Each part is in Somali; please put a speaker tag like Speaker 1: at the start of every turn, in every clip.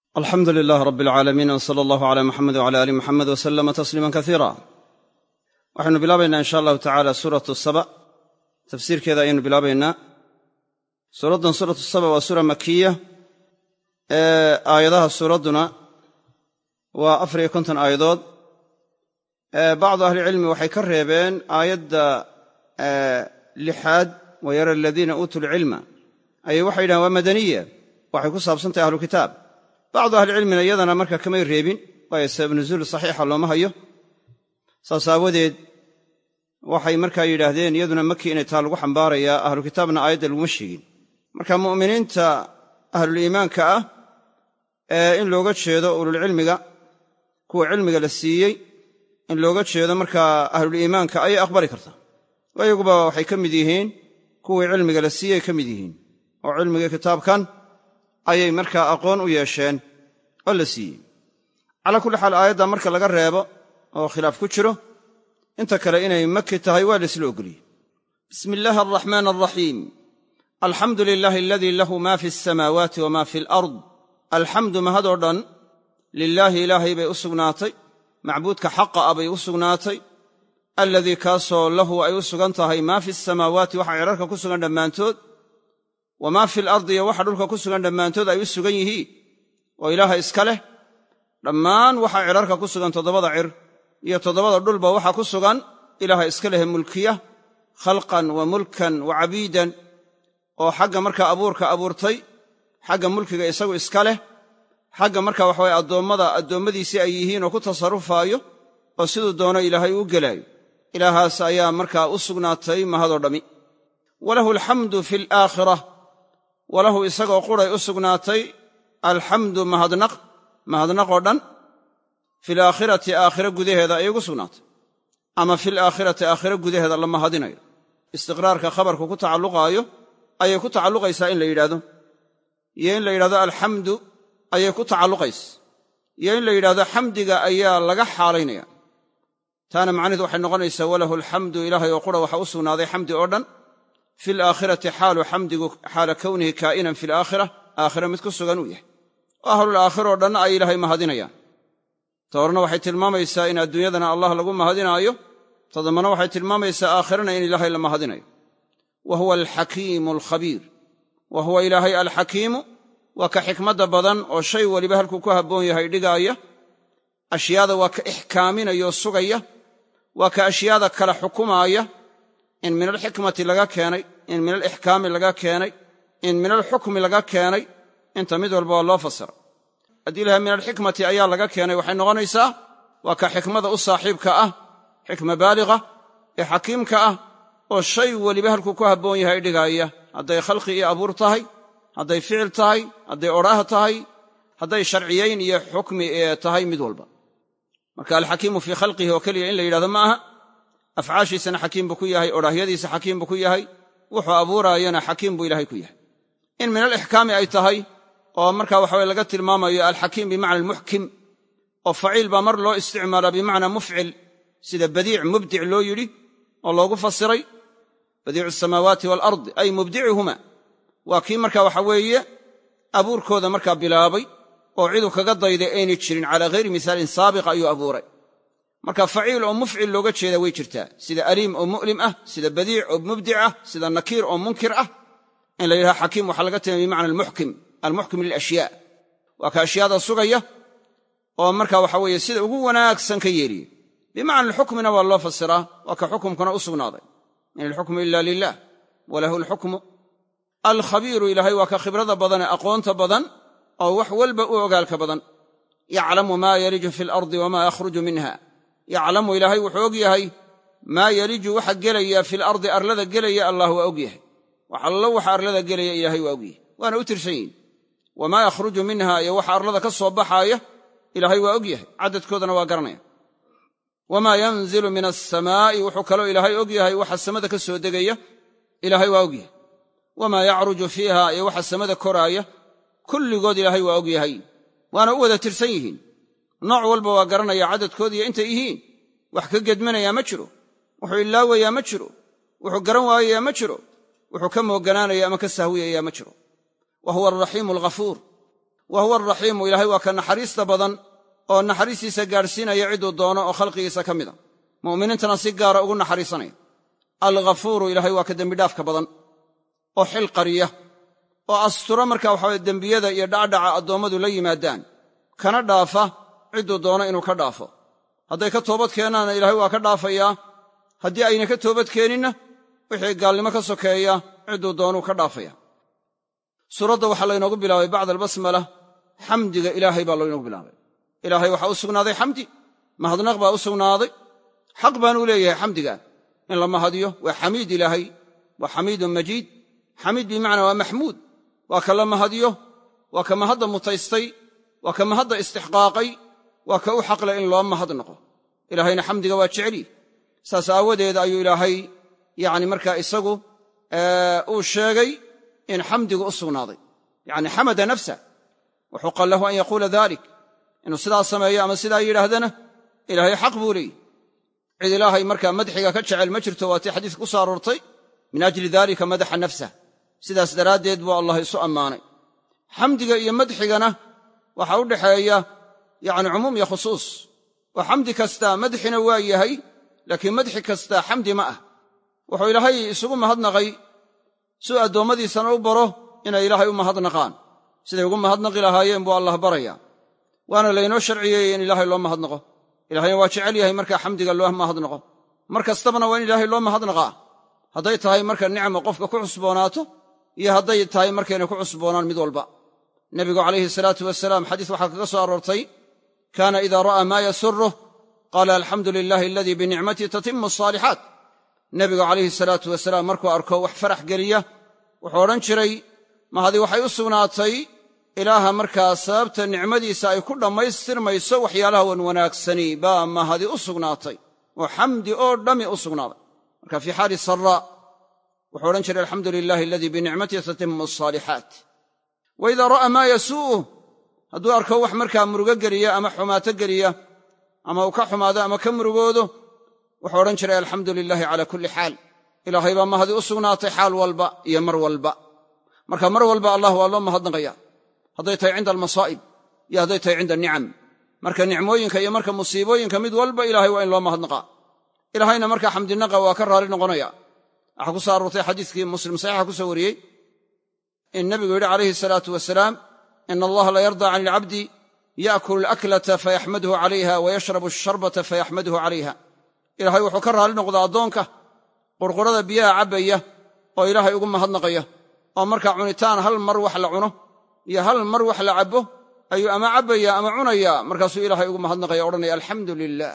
Speaker 1: alxamdu lilaah rab alcaalamiin wsala allahu cala muxamed wcala aali muxamed wasalama tasliiman kaiira waxaynu bilaabaynaa in sha allahu tacala suuratu saba tafsiirkeeda ayaynu bilaabaynaa suuraddan suuratu saba waa suura makiya aayadaha suuradduna waa 54 aayadood bacdu ahlicilmi waxay ka reebeen aayadda lixaad wayara aladiina uutuu lcilma ayay waxay yidhahen waa madaniya waxay ku saabsantahay ahlu kitaab bacdu ahlicilmina iyadana marka kamay reebin waayo sabab nuzuul saxiixa looma hayo saas aawadeed waxay markaa yidhaahdeen iyaduna maki inay taa lagu xambaarayaa ahlu kitaabna aayadda laguma sheegin marka mu'miniinta ahluliimaanka ah in looga jeedo ululcilmiga kuwa cilmiga la siiyey in looga jeedo markaa ahluliimaanka ayay aqbali kartaa iyaguba waxay ka mid yihiin kuwii cilmiga la siiyey ka mid yihiin oo cilmigii kitaabkan ayay markaa aqoon u yeesheen oo la siiyey calaa kulli xaal aayadda marka laga reebo oo khilaaf ku jiro inta kale inay maki tahay waa laysla ogoliyey bismi illaahi alraxmaan alraxiim alxamdu lilaahi aladii lahu ma fi alsamaawaati wama fi alard alxamdu mahadoo dhan lilaahi ilaahay bay u sugnaatay macbuudka xaqa ah bay u sugnaatay alladii kaasoo lahu ay u sugan tahay maa fi asamaawaati waxa cirarka ku sugan dhammaantood wamaa fi alardi iyo waxa dhulka ku sugan dhammaantood ay u sugan yihiin oo ilaaha iska leh dhammaan waxa cirarka ku sugan toddobada cir iyo toddobada dhulba waxa ku sugan ilaaha iska leh mulkiya khalqan wa mulkan wa cabiidan oo xagga markaa abuurka abuurtay xagga mulkiga isagu iska leh xagga markaa waxaweye addoommadiisii ay yihiin oo ku tasarrufaayo oo siduu doono ilaahay uu gelaayo ilaahaas ayaa markaa u sugnaatay mahadoo dhammi walahu alxamdu fi alaakhira walahu isagoo quray u sugnaatay alxamdu mahadnaqoo dhan fi alaakhirati aakhira gudaheeda ayay ugu sugnaatay ama fi alaakhirati aakhira gudaheeda la mahadinayo istiqraarka khabarku ku tacalluqaayo ayay ku tacalluqaysaa in la yidhahdo iyo in la yidhahdo alxamdu ayay ku tacalluqaysa iyo in la yidhahdo xamdiga ayaa laga xaalaynaya taana macnaheedu waxay noqonaysaa walahu alxamdu ilaahay oo qura waxa u sugnaaday xamdi oo dhan fi alaakhirati xaalu xamdigu xaala kownihi kaa'inan fi alaakhira aakhira mid ku sugan uu yahay oo ahlulaakhiroo dhan ay ilaahay mahadinayaan ta horena waxay tilmaamaysaa in adduunyadana allah lagu mahadinaayo ta dambana waxay tilmaamaysaa aakhirana in ilaahay la mahadinayo wa huwa alxakiimu alkhabiir wa huwa ilaahay alxakiimu waa ka xikmadda badan oo shay weliba halkuu ku habboon yahay dhigaaya ashyaada waa ka ixkaaminayoo sugaya waa ka ashyaada kala xukumaaya in min alxikmati laga keenay in min alixkaami laga keenay in min alxukmi laga keenay inta mid walba waa loo fasira haddii laha min alxikmati ayaa laga keenay waxay noqonaysaa waa ka xikmada u saaxiibka ah xikma baaliga ee xakiimka ah oo shay weliba halkuu ku habboon yahay dhigaaya hadday khalqi iyo abuur tahay hadday ficil tahay hadday odhaah tahay hadday sharciyayn iyo xukmi ee tahay mid walba marka alxakiimu fii khalqihi oo keliya in la yidhahdo ma aha afcaashiisana xakiim buu ku yahay odhaahyadiisa xakiim buu ku yahay wuxuu abuuraayana xakiim buu ilaahay ku yahay in min alixkaami ay tahay oo marka waxaweye laga tilmaamayo alxakiim bimacna almuxkim oo faciil baa mar loo isticmaalaa bimacnaa mufcil sida badiic mubdic loo yidhi oo loogu fasiray badiicu asamaawaati waalardi ay mubdicuhuma waa kii marka waxa weeye abuurkooda markaa bilaabay oo ciduu kaga dayday aynay jirin calaa hayri misaalin saabiqa ayuu abuuray marka faciil oo mufcil looga jeeda way jirtaa sida aliim oo mu'lim ah sida badiic oo mubdic ah sida nakiir oo munkir ah in la yidhaha xakiim waxaa laga tilmaamay bimacna almuxkim lilashyaa waa ka ashyaada sugaya oo marka waxa weeye sida ugu wanaagsan ka yeeliye bimacna alxukmina waa loo fasiraa waa ka xukumkuna u sugnaaday in alxukmu ila lilah walahu alxukmu alkhabiiru ilaahay waa ka khibrada badan ee aqoonta badan oo wax walba u ogaalka badan yaclamu maa yaliju fi alardi wamaa yakhruju minha yaclamu ilaahay wuxuu og yahay maa yaliju waxa gelaya fi alardi arlada gelaya allah waa og yahay wax allo waxa arlada gelaya ilaahay waa og yahay waana u tirsan yihin wamaa yakhruju minha iyo waxa arlada ka soo baxaaya ilaahay waa og yahay caddadkoodana waa garanaya wamaa yanzilu min alsamaa'i wuxuu kaloo ilaahay og yahay waxa samada ka soo degaya ilaahay waa og yahay wamaa yacruju fiiha iyo waxa samada koraaya kulligood ilaahay waa og yahay waana u wada tirsan yihiin nooc walba waa garanaya caddadkoodiiyo intay yihiin wax ka gedmanayaa ma jiro wuxuu ilaawayaa ma jiro wuxuu garan waayayaa ma jiro wuxuu ka mooganaanaya ama ka sahwiyayaa ma jiro wa huwa alraxiimu alghafuur wa huwa alraxiimu ilaahay waa ka naxariista badan oo naxariistiisa gaadhsiinaya ciduu doono oo khalqigiisa ka mida mu'miniintana si gaara ugu naxariisanaya alghafuuru ilaahay waa ka dembidhaafka badan oo xil qariya oo astura marka waxaa dembiyada iyo dhacdhaca addoommadu la yimaadaan kana dhaafa cidduu doono inuu ka dhaafo hadday ka toobad keenaanna ilaahay waa ka dhaafayaa haddii ayna ka toobad keeninna wixii gaalnimo ka sokeeya cidduu doonuu ka dhaafaya suuradda waxaa laynoogu bilaabay bacda albasmala xamdiga ilaahay baa laynoogu bilaabay ilaahay waxaa u sugnaaday xamdi mahadnaq baa u sugnaaday xaq baanuu leeyahay xamdiga in la mahadiyo waa xamiid ilaahay waa xamiidun majiid xamiid bimacnaa waa maxmuud waa ka la mahadiyo waa ka mahadda mutaystay waa ka mahadda istixqaaqay waa ka u xaqle in loo mahad noqo ilaahayna xamdiga waa jeceliy saas aawadeed ayuu ilaahay yacni markaa isagu uu sheegay in xamdigu u sugnaaday yacni xamada nafsa waxuqa lahu an yaquula dalik inuu sidaa sameeyo ama sidaa yidhaahdana ilaahay xaq buu leeyihi cid ilaahay markaa madxiga ka jecel ma jirto waatii xadiiska ku soo aroortay min ajli dalika madaxa nafsah sidaas daraaddeed buu allah isu ammaanay xamdiga iyo madxigana waxaa u dhaxeeya yacni cumuum iyo khusuus oo xamdi kastaa madxina waa yahay laakiin madxi kastaa xamdi ma ah wuxuu ilaahay isugu mahadnaqay suu addoommadiisana u baro inay ilaahay u mahadnaqaan siday ugu mahadnaqi lahaayeen buu allah baraya waana laynoo sharciyeeyey in ilaahay loo mahadnaqo ilaahayna waa jecel yahay markaa xamdiga loo mahadnaqo mar kastabana waa in ilaahay loo mahadnaqaa hadday tahay marka nicmo qofka ku cusboonaato iyo hadday tahay markayna ku cusboonaan mid walba nebigu calayhi salaatu wasalaam xadiis waxaa kaga soo aroortay kaana idaa ra'aa maa yasuruh qaala alxamdu lilaahi aladii binicmatii tatimmu asaalixaat nebigu calayhi salaatu wasalaam markuu arko wax farax geliya wuxuu odhan jiray mahadi waxay u sugnaatay ilaaha markaa sababta nicmadiisa ay ku dhammaystirmayso waxyaalaha wan wanaagsani baa mahadi u sugnaatay oo xamdi oo dhammi u sugnaaday marka fii xaali saraa wuxuu odhan jiray alxamdu lilaahi aladii binicmatihi tatimmu asaalixaat wa idaa ra'aa maa yasuu'uh hadduu arko wax markaa murugo geliya ama xumaato geliya ama uu ka xumaado ama ka murugoodo wuxuu odhan jiray alxamdu lilaahi calaa kulli xaal ilaahay baa mahadi u sugnaatay xaal walba iyo mar walba marka mar walba allah waa loo mahadnaqaya hadday tahay cinda almasaa'ib iyo hadday tahay cinda anicam marka nicmooyinka iyo marka musiibooyinka mid walba ilaahay waa in loo mahadnaqaa ilaahayna markaa xamdinaqa waa ka raali noqonaya waxaa ku soo aroortay xadiiskii muslim saxiixa ku soo wariyey in nebigu yidhi calayhi salaatu wasalaam ina allaha la yardaa can ilcabdi ya'kulu alaklata fayaxmaduhu calayha wa yashrabu asharbata fayaxmaduhu calayha ilaahay wuxuu ka raali noqdaa addoonka qurqurada biyaha cabbaya oo ilaahay ugu mahadnaqaya oo markaa cunitaan hal mar wax la cuno iyo hal mar wax la cabbo ayuu ama cabbaya ama cunaya markaasuu ilaahay ugu mahadnaqaya odhanaya alxamdu lilaah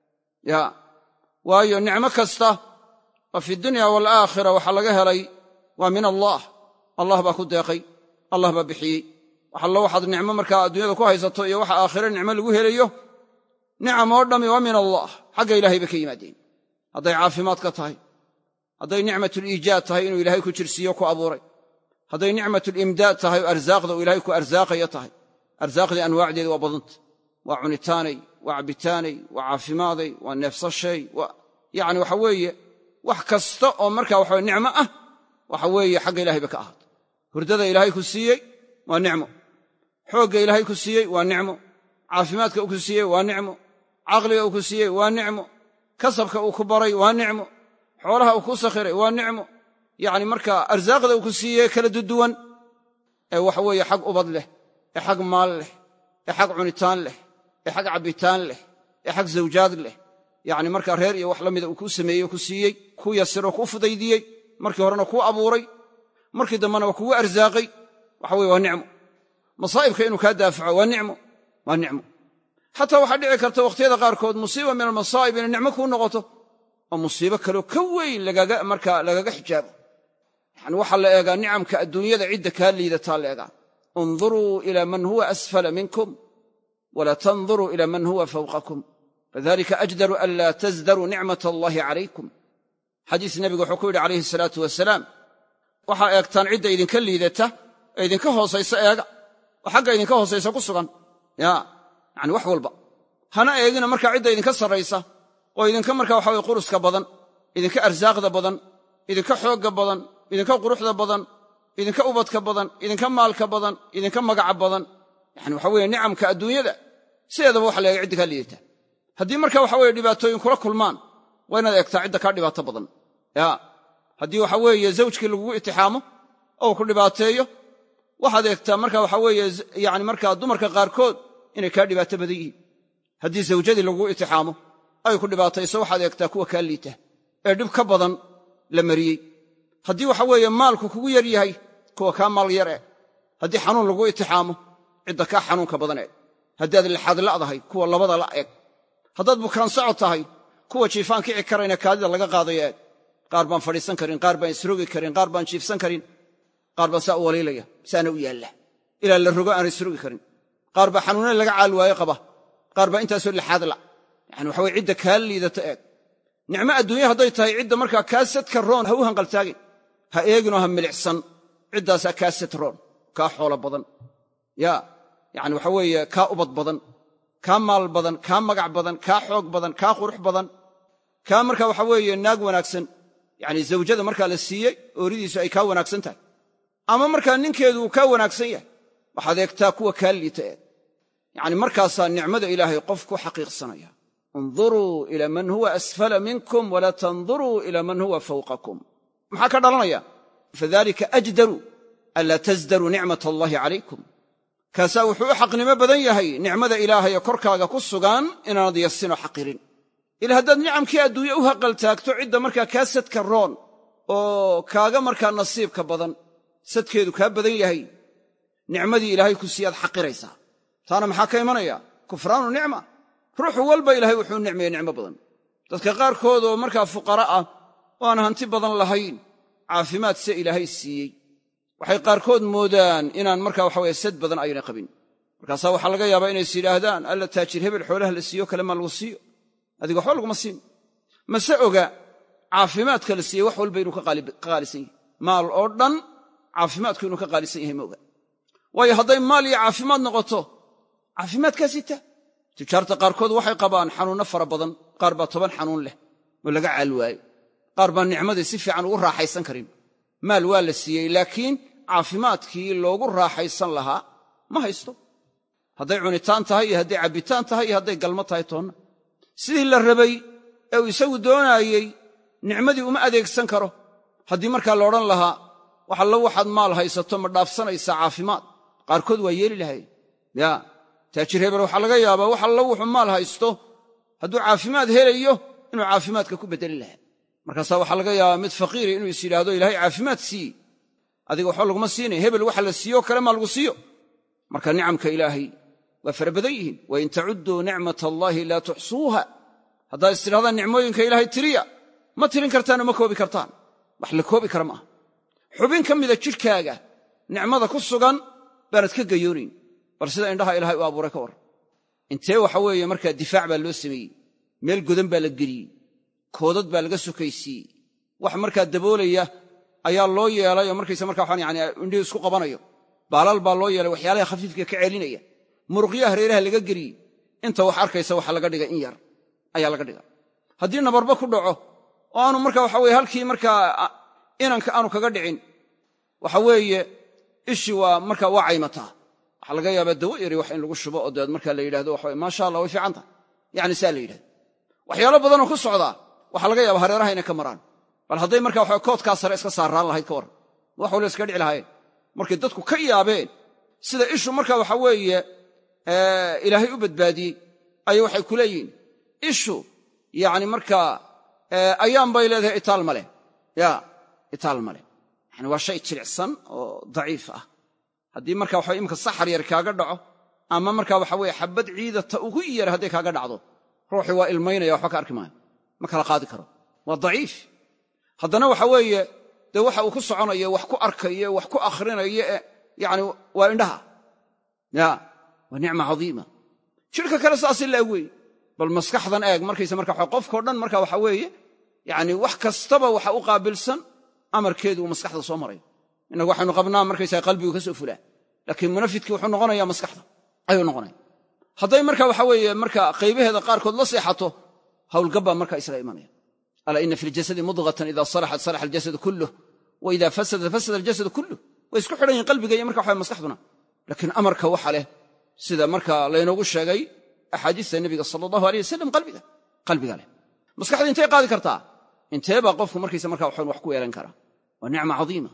Speaker 1: ya waayo nicmo kasta oo fi dunya waalaakhira waxaa laga helay waa min allah allah baa ku deeqay allah baa bixiyey waxallo waxaad nicmo markaa adduunyada ku haysato iyo waxa aakhire nicmo lagu helayo nicam oo dhammi waa min allah xagga ilaahay bay ka yimaadeen hadday caafimaadka tahay hadday nicmatuliijaad tahay inuu ilaahay ku jirsiiyo ku abuuray hadday nicmatulimdaad tahay oo arsaaqda uu ilaahay ku arsaaqayo tahay arsaaqdii anwaacdeeda waa badanta waa cunitaanay waa cabbitaanay waa caafimaaday waa neefsashay yacni waxa weeye wax kasta oo markaa waxa nicmo ah waxa weeye xagga ilahay bay ka ahaatay hurdada ilaahay ku siiyey waa nicmo xoogga ilaahay ku siiyey waa nicmo caafimaadka uu ku siiyey waa nicmo caqliga uu ku siiyey waa nicmo kasabka uu ku baray waa nicmo xoolaha uu ku sakhiray waa nicmo yacni markaa arsaaqda uu ku siiyey kala duduwan ee waxa weeye xag ubad leh ee xag maal leh ee xag cunitaan leh ee xag cabbitaan leh ee xag zawjaad leh yacni markaa reer iyo wax la mida uu kuu sameeyey oo ku siiyey kuu yasiroo kuu fudaydiyey markii horena kuu abuuray markii dambena waa kugu arsaaqay waxa weye waa nicmo masaa'ibka inuu kaa daafaco waa nicmo waa nicmo xataa waxaa dhici karta wakhtiyada qaarkood musiiba min almasaa'ib inay nicmo kuu noqoto oo musiibo kaleo ka weyn markaa lagaga xijaabo yani waxaa la eegaa nicamka adduunyada cidda kaa liidataa la eegaa unduruu ilaa man huwa asfala minkum walaa tanduruu ila man huwa fawqakum fadalika ajdaru an laa tasdaruu nicmat allahi calaykum xadiis nebigu wuxuu ku yidhi calayhi salaatu wasalaam waxaa eegtaan cidda idinka liidata ee idinka hoosaysa eega oo xagga idinka hoosaysa ku sugan yani wax walba hana eegina markaa cidda idinka sarraysa oo idinka markaa waxa weye quruska badan idinka arsaaqda badan idinka xoogga badan idinka quruxda badan idinka ubadka badan idinka maalka badan idinka magaca badan yani waxa weeye nicamka adduunyada sideedaba waxa la eega cidda kaa liidata haddii marka waxa weeye dhibaatooyin kula kulmaan waa inaad eegtaa cidda kaa dhibaato badan ya haddii waxa weeye zawjkii lagugu itixaamo oo ku dhibaateeyo waxaad eegtaa marka waxa weeye yani markaa dumarka qaarkood inay kaa dhibaato badan yihiin haddii zawjadii lagugu itixaamo ay ku dhibaatayso waxaad eegtaa kuwa kaa liita ee dhib ka badan la mariyey haddii waxa weeye maalku kugu yar yahay kuwa kaa maal yar eeg haddii xanuun lagu itixaamo cidda kaa xanuunka badan eeg haddaad lixaad la'dahay kuwa labada la eeg haddaad bukaan socod tahay kuwa jiifaan kici karayna kaadida laga qaadayo eeg qaar baan fadhiisan karin qaar baan isrogi karin qaar baan jiifsan karin qaar baa saa u waliilaya saana u yaalla ilaa la rogo aan isrogi karin qaar baa xanuunna laga caal waaye qaba qaar baa intaasoo lixaad la yani waxa weye cidda kaa liidata eeg nicmo adduunya hadday tahay cidda markaa kaa sadka roon ha u hanqaltaagin ha eeginoo ha milicsan ciddaasaa kaa sad roon kaa xoolo badan ya yani waxa weeye kaa ubad badan kaa maal badan kaa magac badan kaa xoog badan kaa qurux badan kaa marka waxa weeye naag wanaagsan yani zawjada markaa la siiyey ooridiisu ay kaa wanaagsan tahay ama markaa ninkeedu uu kaa wanaagsan yahay waxaad eegtaa kuwa kaa liita eeg yani markaasaa nicmada ilaahay qof ku xaqiiqsanaya induruu ila man huwa asfala minkum walaa tanduruu ila man huwa fawqakum maxaa ka dhalanaya fadalika ajdaru anlaa tasdaruu nicmat allahi calaykum kaasaa wuxuu u xaqnimo badan yahay nicmada ilaahaye korkaaga ku sugan inaanad yasinoo xaqirin ila haddaad nicamkii adduunye u haqaltaagto cidda markaa kaa sadka roon oo kaaga markaa nasiibka badan sadkeedu kaa badan yahay nicmadii ilaahay ku siiyaad xaqiraysaa taana maxaa ka imanaya kufraanu nicma ruuxu walba ilaahay wuxuu nicmeeye nicmo badan dadka qaarkood oo markaa fuqara ah oo aan hanti badan lahayn caafimaad se ilaahay siiyey waxay qaarkood moodaan inaan markaa waxa weye sad badan ayna qabin markaasaa waxaa laga yaabaa inays yidhaahdaan alla taajir hebel xoolaha la siiyo kale maa lagu siiyo adiga waxba laguma siin mase oga caafimaadka la siiyey wax walba inuu ka qaalisan yahay maal oo dhan caafimaadku inuu ka qaalisan yahay ma oga waayo hadday maal iyo caafimaad noqoto caafimaadkaa sita tijaarta qaarkood waxay qabaan xanuunno fara badan qaar baa 10 xanuun leh oo laga caal waayo qaar baan nicmadii si fiican ugu raaxaysan karin maal waa la siiyey laakiin caafimaadkii loogu raaxaysan lahaa ma haysto hadday cunitaan tahay iyo hadday cabbitaan tahay iyo hadday galmo tahay toonna sidii la rabay ee uu isagu doonaayey nicmadii uma adeegsan karo haddii markaa la odhan lahaa wax allo waxaad maal haysato ma dhaafsanaysaa caafimaad qaarkood waa yeeli lahaye ya taajir hebel waxaa laga yaabaa wax allo wuxuu maal haysto hadduu caafimaad helayo inuu caafimaadka ku beddeli lahaa markaasaa waxaa laga yaabaa mid faqiiri inuu is yidhaahdo ilaahay caafimaad siiye adiga waxba laguma siinaya hebel waxa la siiyo kale maa lagu siiyo marka nicamka ilaahay waa fara badan yihiin wain tacudduu nicmat allaahi laa tuxsuuha haddaad is tidhahdaan nicmooyinka ilaahay tiriya ma tirin kartaan oo ma koobi kartaan wax la koobi kara maaha xubin ka mida jidhkaaga nicmada ku sugan baanad ka gayoonayn bal sida indhaha ilaahay u abuuray ka warran intee waxa weeye markaa difaac baa loo sameeyey meel godan baa la geliyey koodad baa laga sokaysiiyey wax markaa daboolaya ayaa loo yeelay oo markaysa markaa waxaan yani indhihi isku qabanayo baalal baa loo yeelay waxyaalaha khafiifka ka celinaya muruqyaha hareeraha laga geliyey inta wax arkaysa waxa laga dhigay in yar ayaa laga dhiga haddii nabarba ku dhaco oo aanu markaa waxa weye halkii markaa inanka aanu kaga dhicin waxa weeye ishii waa markaa waa caymataa waxaa laga yaabaa dawo yari wax in lagu shubo oo dabeed markaa la yidhahdo waxa weye maasha allah way fiican tahay yani saa la yidhahdo waxyaalo badanoo ku socdaa waxaa laga yaaba hareeraha inay ka maraan bal hadday markaa waxa koodkaa sare iska saarraan lahayd ka warran wax waliba iskaga dhici lahaayeen markay dadku ka yaabeen sida ishu markaa waxa weeye ilaahay u badbaadiyey ayay waxay ku leeyihiin ishu yani markaa ayaan bay leedahay itaal ma leh ya itaal ma leh yani waa shay jilicsan oo daciif ah haddii markaa waxa imika saxar yar kaaga dhaco ama markaa waxa weye xabbad ciidata ugu yar hadday kaaga dhacdo ruuxii waa ilmaynaya waxba ka arki maayo ma kala qaadi karo waa daciif haddana waxa weeye dee waxa uu ku soconayo wax ku arkayo wax ku akhrinayo yani waa indhaha ya waa nicma cadiima jidhka kale saasi la eg weeye bal maskaxdan eeg markaysa marka qofkao dhan marka waxa weeye yani wax kastaba waxa u qaabilsan amarkeedu uu maskaxda soo marayo innagu waxaynu qabnaa markaysaa qalbigu ka soo fulaa laakiin munafidkii wuxuu noqonayaa maskaxda ayuu noqonaya hadday marka waxa weeye marka qaybaheeda qaarkood la seexato hawlgabbaa marka isaga imanaya alaa ina fi ljasadi mudghatan ida salaxat salaxa aljasadu kulluh wa ida fasadat fasada aljasadu kulluh way isku xidhan yihin qalbiga iyo marka waxa maskaxduna laakiin amarka waxa leh sida markaa laynoogu sheegay axaadiista nebiga sala allahu aleyh wasalam qalbiga leh maskaxda intay qaadi kartaa intee baa qofku markiisa markaa waxaan wax ku yeelan karaa waa nicma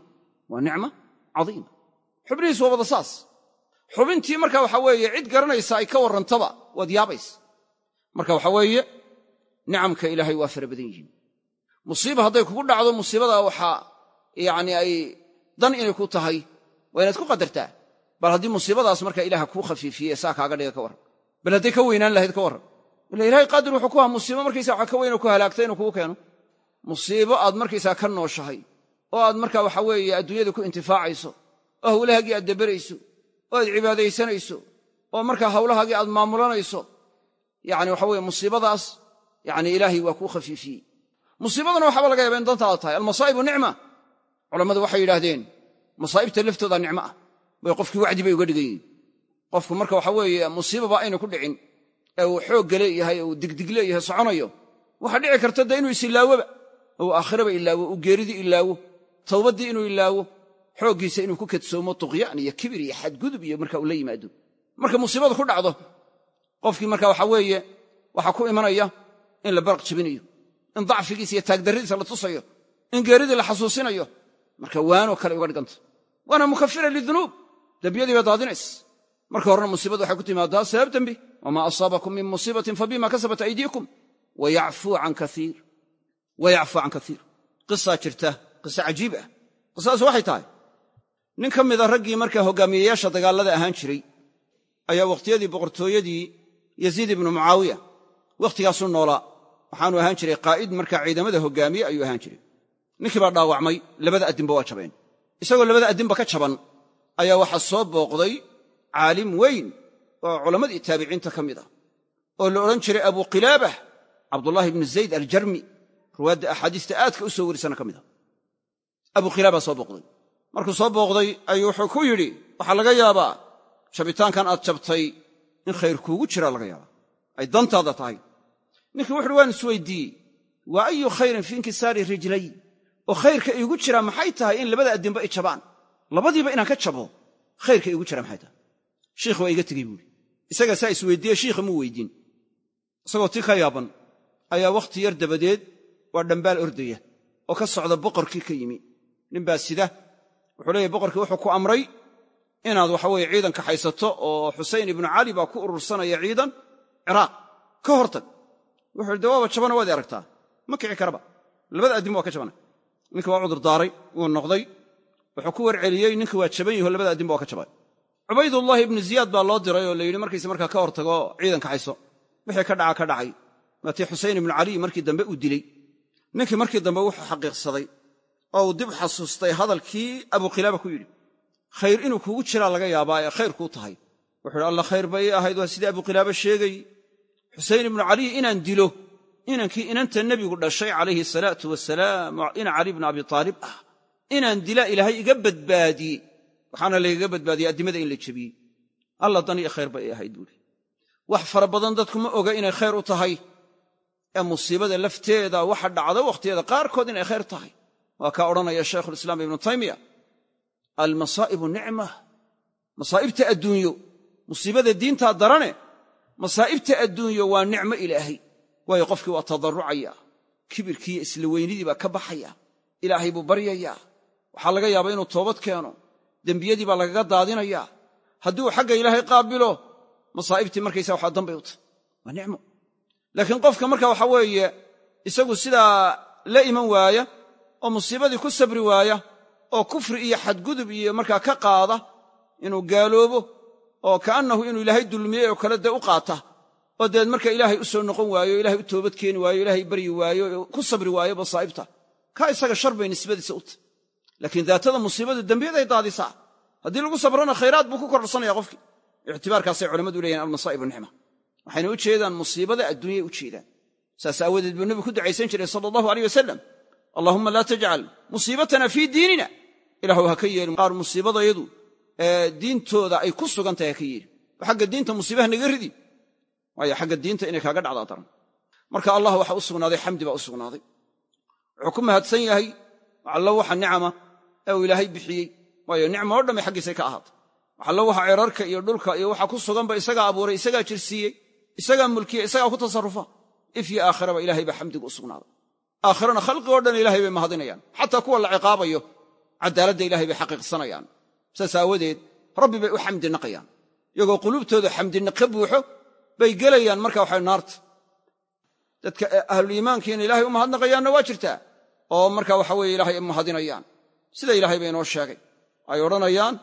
Speaker 1: cadiima xubnihiisu waa wada saas xubintii marka waxa weeye cid garanaysa ay ka warrantaba waad yaabaysa marka waxa weeye nicamka ilaahay waa fara badan yihiin musiiba hadday kugu dhacdo musiibadaa waxaa yacni ay dan inay ku tahay waa inaad ku qadartaa bal haddii musiibadaas marka ilaaha kuu khafiifiye saa kaaga dhiga ka warran bal hadday ka weynaan lahayd ka warran ila ilaahay qaadir wuxuu ku ahaa musiibo markaysa waxa ka weynoo ku halaagtay inuu kugu keeno musiibo aad markaysaa ka nooshahay oo aad markaa waxa weeye adduunyada ku intifaacayso oo hawlahaagii aad dabarayso oo aad cibaadaysanayso oo markaa hawlahaagii aad maamulanayso yacni waxa weeye musiibadaas yacni ilaahay waa kuu khafiifiyey musiibadana waxaaba laga yaaba in dantaada tahay almasaa'ibu nicma culammadu waxay yidhaahdeen masaa'ibta laftooda nicmo ah way qofkii wacdi bay uga dhigan yihiin qofku marka waxa weeye musiibaba ayna ku dhicin ee uu xoogga leeyahay ee uu digdig leeyahay soconayo waxaa dhici karta dee inuu isilaawoba oo uu aakhiraba ilaawo uu geeridii ilaawo tawbaddii inuu ilaawo xooggiisa inuu ku kadsoomo tuqyaan iyo kibir iyo xadgudub iyo marka uu la yimaado marka musiibadu ku dhacdo qofkii marka waxa weeye waxaa ku imanaya in la baraq jabinayo in dacfigiisa iyo taagdarradiisa la tusayo in geeridii la xasuusinayo marka waanoo kale uga dhiganta waana mukafira lidunuub dembiyadii bay daadinays marka horena musiibadu waxay ku timaadaa sabab dembi wamaa asaabakum min musiibatin fabima kasabat aydiikum wayacfuu can kaiir qisaa jirta qiso cajiib ah qisadaas waxay tahay nin ka mida raggii markaa hoggaamiyeyaasha dagaallada ahaan jiray ayaa wakhtiyadii boqortooyadii yaziid ibnu mucaawiya wakhtigaasuu noolaa waxaanu ahaan jiray qaa'id markaa ciidamada hoggaamiye ayuu ahaan jiray ninkii baa dhaawacmay labada addinba waa jabeen isagoo labada addinba ka jaban ayaa waxaa soo booqday caalim weyn oo culammadii taabiciinta ka mid ah oo la odhan jiray abu qilaabah cabdullaahi ibnu zayd aljarmi ruwaadda axaadiista aadka u soo warisana ka mid ah abu qilaabaa soo booqday markuu soo booqday ayuu wuxuu ku yidhi waxaa laga yaabaa jabitaankan aad jabtay in khayr kuugu jiraa laga yaabaa ay dantaada tahay ninkii wuxuuhi waan isweydiiyey wa ayu khayrin fii inkisaari rijlay oo khayrka iigu jiraa maxay tahay in labada addinba i jabaan labadiiba inaan ka jabo khayrka iigu jira maxay tahay shiikhi waa iga tegey buuhi isagaa saa isweydiiye shiikha muu weydiin isagoo tii ka yaaban ayaa wakhti yar dabadeed waa dhambaal ordaya oo ka socda boqorkii ka yimi ninbaa sida wuxuu leeyahy boqorkii wuxuu ku amray inaad waxa weeye ciidan kaxaysato oo xusayn ibnu cali baa ku urursanaya ciidan ciraaq ka hortag wuxuu yidhi de waaba jabana waad i aragtaa ma kici karaba labada addinba waa ka jabana ninkii waa cudur daaray wuu noqday wuxuu ku warceliyey ninkii waa jaban yaho labada addinba waa ka jabay cubaydullaahi ibnu ziyaad baa loo diray oo la yidhi markiisa markaa ka hortago ciidan kaxayso wixii ka dhaca ka dhacay maatii xusayn ibnu cali markii dambe uu dilay ninkii markii dambe wuxuu xaqiiqsaday oo uu dib xasuustay hadalkii abuqilaaba ku yidhi khayr inuu kuugu jiraa laga yaabaa ee khayr kuu tahay wuxuu yidhi alla khayr bay ii ahayd waa sidii abuqilaaba sheegay xusayn ibnu cali inaan dilo inankii inanta nebigu dhashay calayhi salaatu wasalaam ina cali bnu abi taalib ah inaan dila ilaahay iga badbaadiyey waxaana laygaga badbaadiyey addimada in la jebiyey alla dan iyo khayr bay ii ahayd buuhi wax fara badan dadku ma oga inay khayr u tahay ee musiibada lafteeda waxa dhacda wakhtiyeeda qaarkood inay khayr tahay waa kaa odhanaya shaykhulislaam ibnu taymiya almasaa'ibu nicma masaa'ibta adduunyo musiibada diintaa darane masaa'ibta adduunyo waa nicmo ilaahay waayo qofkii waa tadarrucaya kibirkiiyo isla weynidii baa ka baxaya ilaahay buu baryayaa waxaa laga yaabaa inuu toobad keeno dembiyadii baa lagaga daadinayaa haddii uu xagga ilaahay qaabilo masaa'ibtii markaysa waxaa dambay u tahay waa nicmo laakiin qofka marka waxa weeye isagu sidaa la iman waaya oo musiibadii ku sabri waaya oo kufri iyo xadgudub iyo markaa ka qaada inuu gaaloobo oo ka'annahu inuu ilaahay dulmiyey oo kale dee u qaata oo deed marka ilaahay u soo noqon waayo ilaahay u toobad keeni waayo ilaahay baryi waayo ku sabri waayo masaa'ibta kaa isaga shar bay nisbadiisa u tahy laakiin daatada musiibadu dembiyaday daadisaa haddii lagu sabrana khayraad buu ku kordhsanaya qofkii ictibaarkaasay culammadu u leeyahin almasaa'ibu nicma waxayna u jeedaan musiibada adduunyay u jeedaan saas aawadeed buu nebigu ku ducaysan jiray sala allahu aleyh wasalam allaahumma laa tajcal musiibatana fii diinina ilaahu ha ka yeelin qaar musiibadayadu diintooda ay ku sugan tahay ha ka yeelin oo xagga diinta musiibaha naga ridi waayo xagga diinta inay kaaga dhacdaa daran marka allah waxa u sugnaaday xamdi baa u sugnaaday wuxuu ku mahadsan yahay allo waxa nicama ee uu ilaahay bixiyey waayo nicmo oo dhamme xaggiisay ka ahaatay waxallo waxa cirarka iyo dhulka iyo waxa ku suganba isagaa abuuray, isagaa jirsiiyey, isagaa mulkiya, isagaa ku tasarrufa. if iyo aakhiraba ilaahay baa xamdigu u sugnaaday. aakhirana khalqigoo dhan ilaahay bay mahadinayaan, xataa kuwa la ciqaabayo cadaaladda ilaahay bay xaqiiqsanayaan. saas aawadeed rabbi bay u xamdi naqayaan, iyagoo quluubtooda xamdinaq ka buuxo bay gelayaan marka waxa naarta. dadka ahluliimaankiina ilaahay u mahadnaqayaanna waa jirtaa, oo marka waxa weeye ilaahay mahadinayaan, sida ilaahay bay inoo sheegay. ay odhanayaan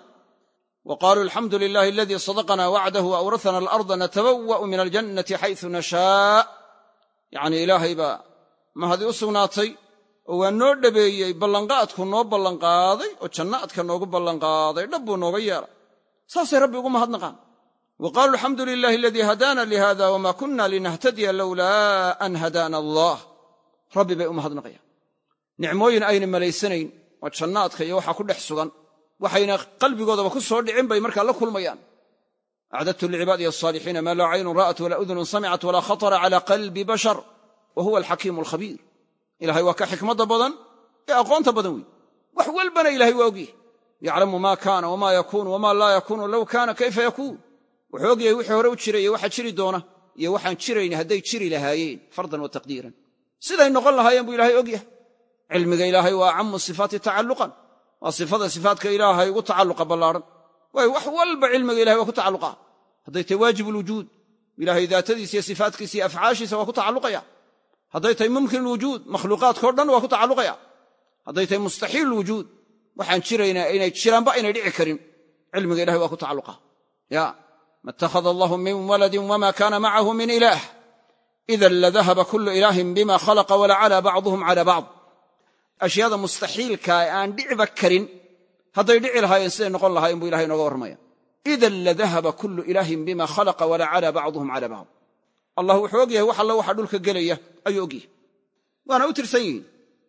Speaker 1: wa qaaluu alxamdu lilahi aladii sadaqana wacdahu wa awrathana alarda natabawa'u min aljannati xaysu nashaa. yacnii ilaahay baa mahadi u sugnaatay oo waa noo dhabeeyey ballanqaadku noo ballanqaaday oo jannaadka noogu ballanqaaday dhab buu nooga yeelay. saasay rabbi ugu mahadnaqaan. wa qaaluu alxamdu lilahi aladii hadaana lihada wama kunna linahtadiya lowlaa an hadaana allah. rabbi bay u mahadnaqayaan. nicmooyin ayna malaysanayn waa jannaadka iyo waxa ku dhex sugan, waxayna qalbigoodaba ku soo dhicin bay markaa la kulmayaan. acdadtu licibaadiya asaalixiina maa laa caynun ra'at walaa udunun samicat walaa khatara cala qalbi bashar wa huwa alxakiimu alkhabiir. ilahay waa ka xikmadda badan ee aqoonta badan wey. wax walbana ilahay waa ogyahay. yaclamu maa kaana wamaa yakuunu wamaa laa yakuunu low kaana kayfa yakuun. wuxuu ogyahay wixii hore u jiray iyo waxa jiri doona iyo waxaan jirayn hadday jiri lahaayeen fardan wa taqdiiran, siday noqon lahaayeen buu ilahay ogyahay. cilmiga ilaahay waa acamu sifaati tacalluqan, waa sifada sifaadka ilaahay ugu tacalluqa ballaadhan. waayo wax walba cilmiga ilahay waa ku tacalluqaa. hadday tahay waajib ulwujuud, ilahay daatadiisa iyo sifaadkiisa iyo afcaashiisa waa ku tacalluqaya. hadday tahay mumkin lwujuud, makhluuqaadkao dhan waa ku tacalluqaya. hadday tahay mustaxiil lwujuud, waxaan jiraynaa inay jiraanba aynay dhici karin, cilmiga ilahay waa ku tacalluqa. ya ma ittakhada allahu min waladin wama kaana macahu min ilaah idan ladahaba kullu ilaahin bima khalaqa walacala bacduhum cala bacd. ashyaada mustaxiilkaa ee aan dhiciba karin hadday dhici lahaayeen siday noqon lahaayeen buu ilahay inooga warramaya. idan ladahaba kullu ilaahin bima khalaqa walacala bacduhum cala bacd. allah wuxuu og yahay wax alla waxa dhulka gelaya ayuu og yahay, waana u tirsan yihiin.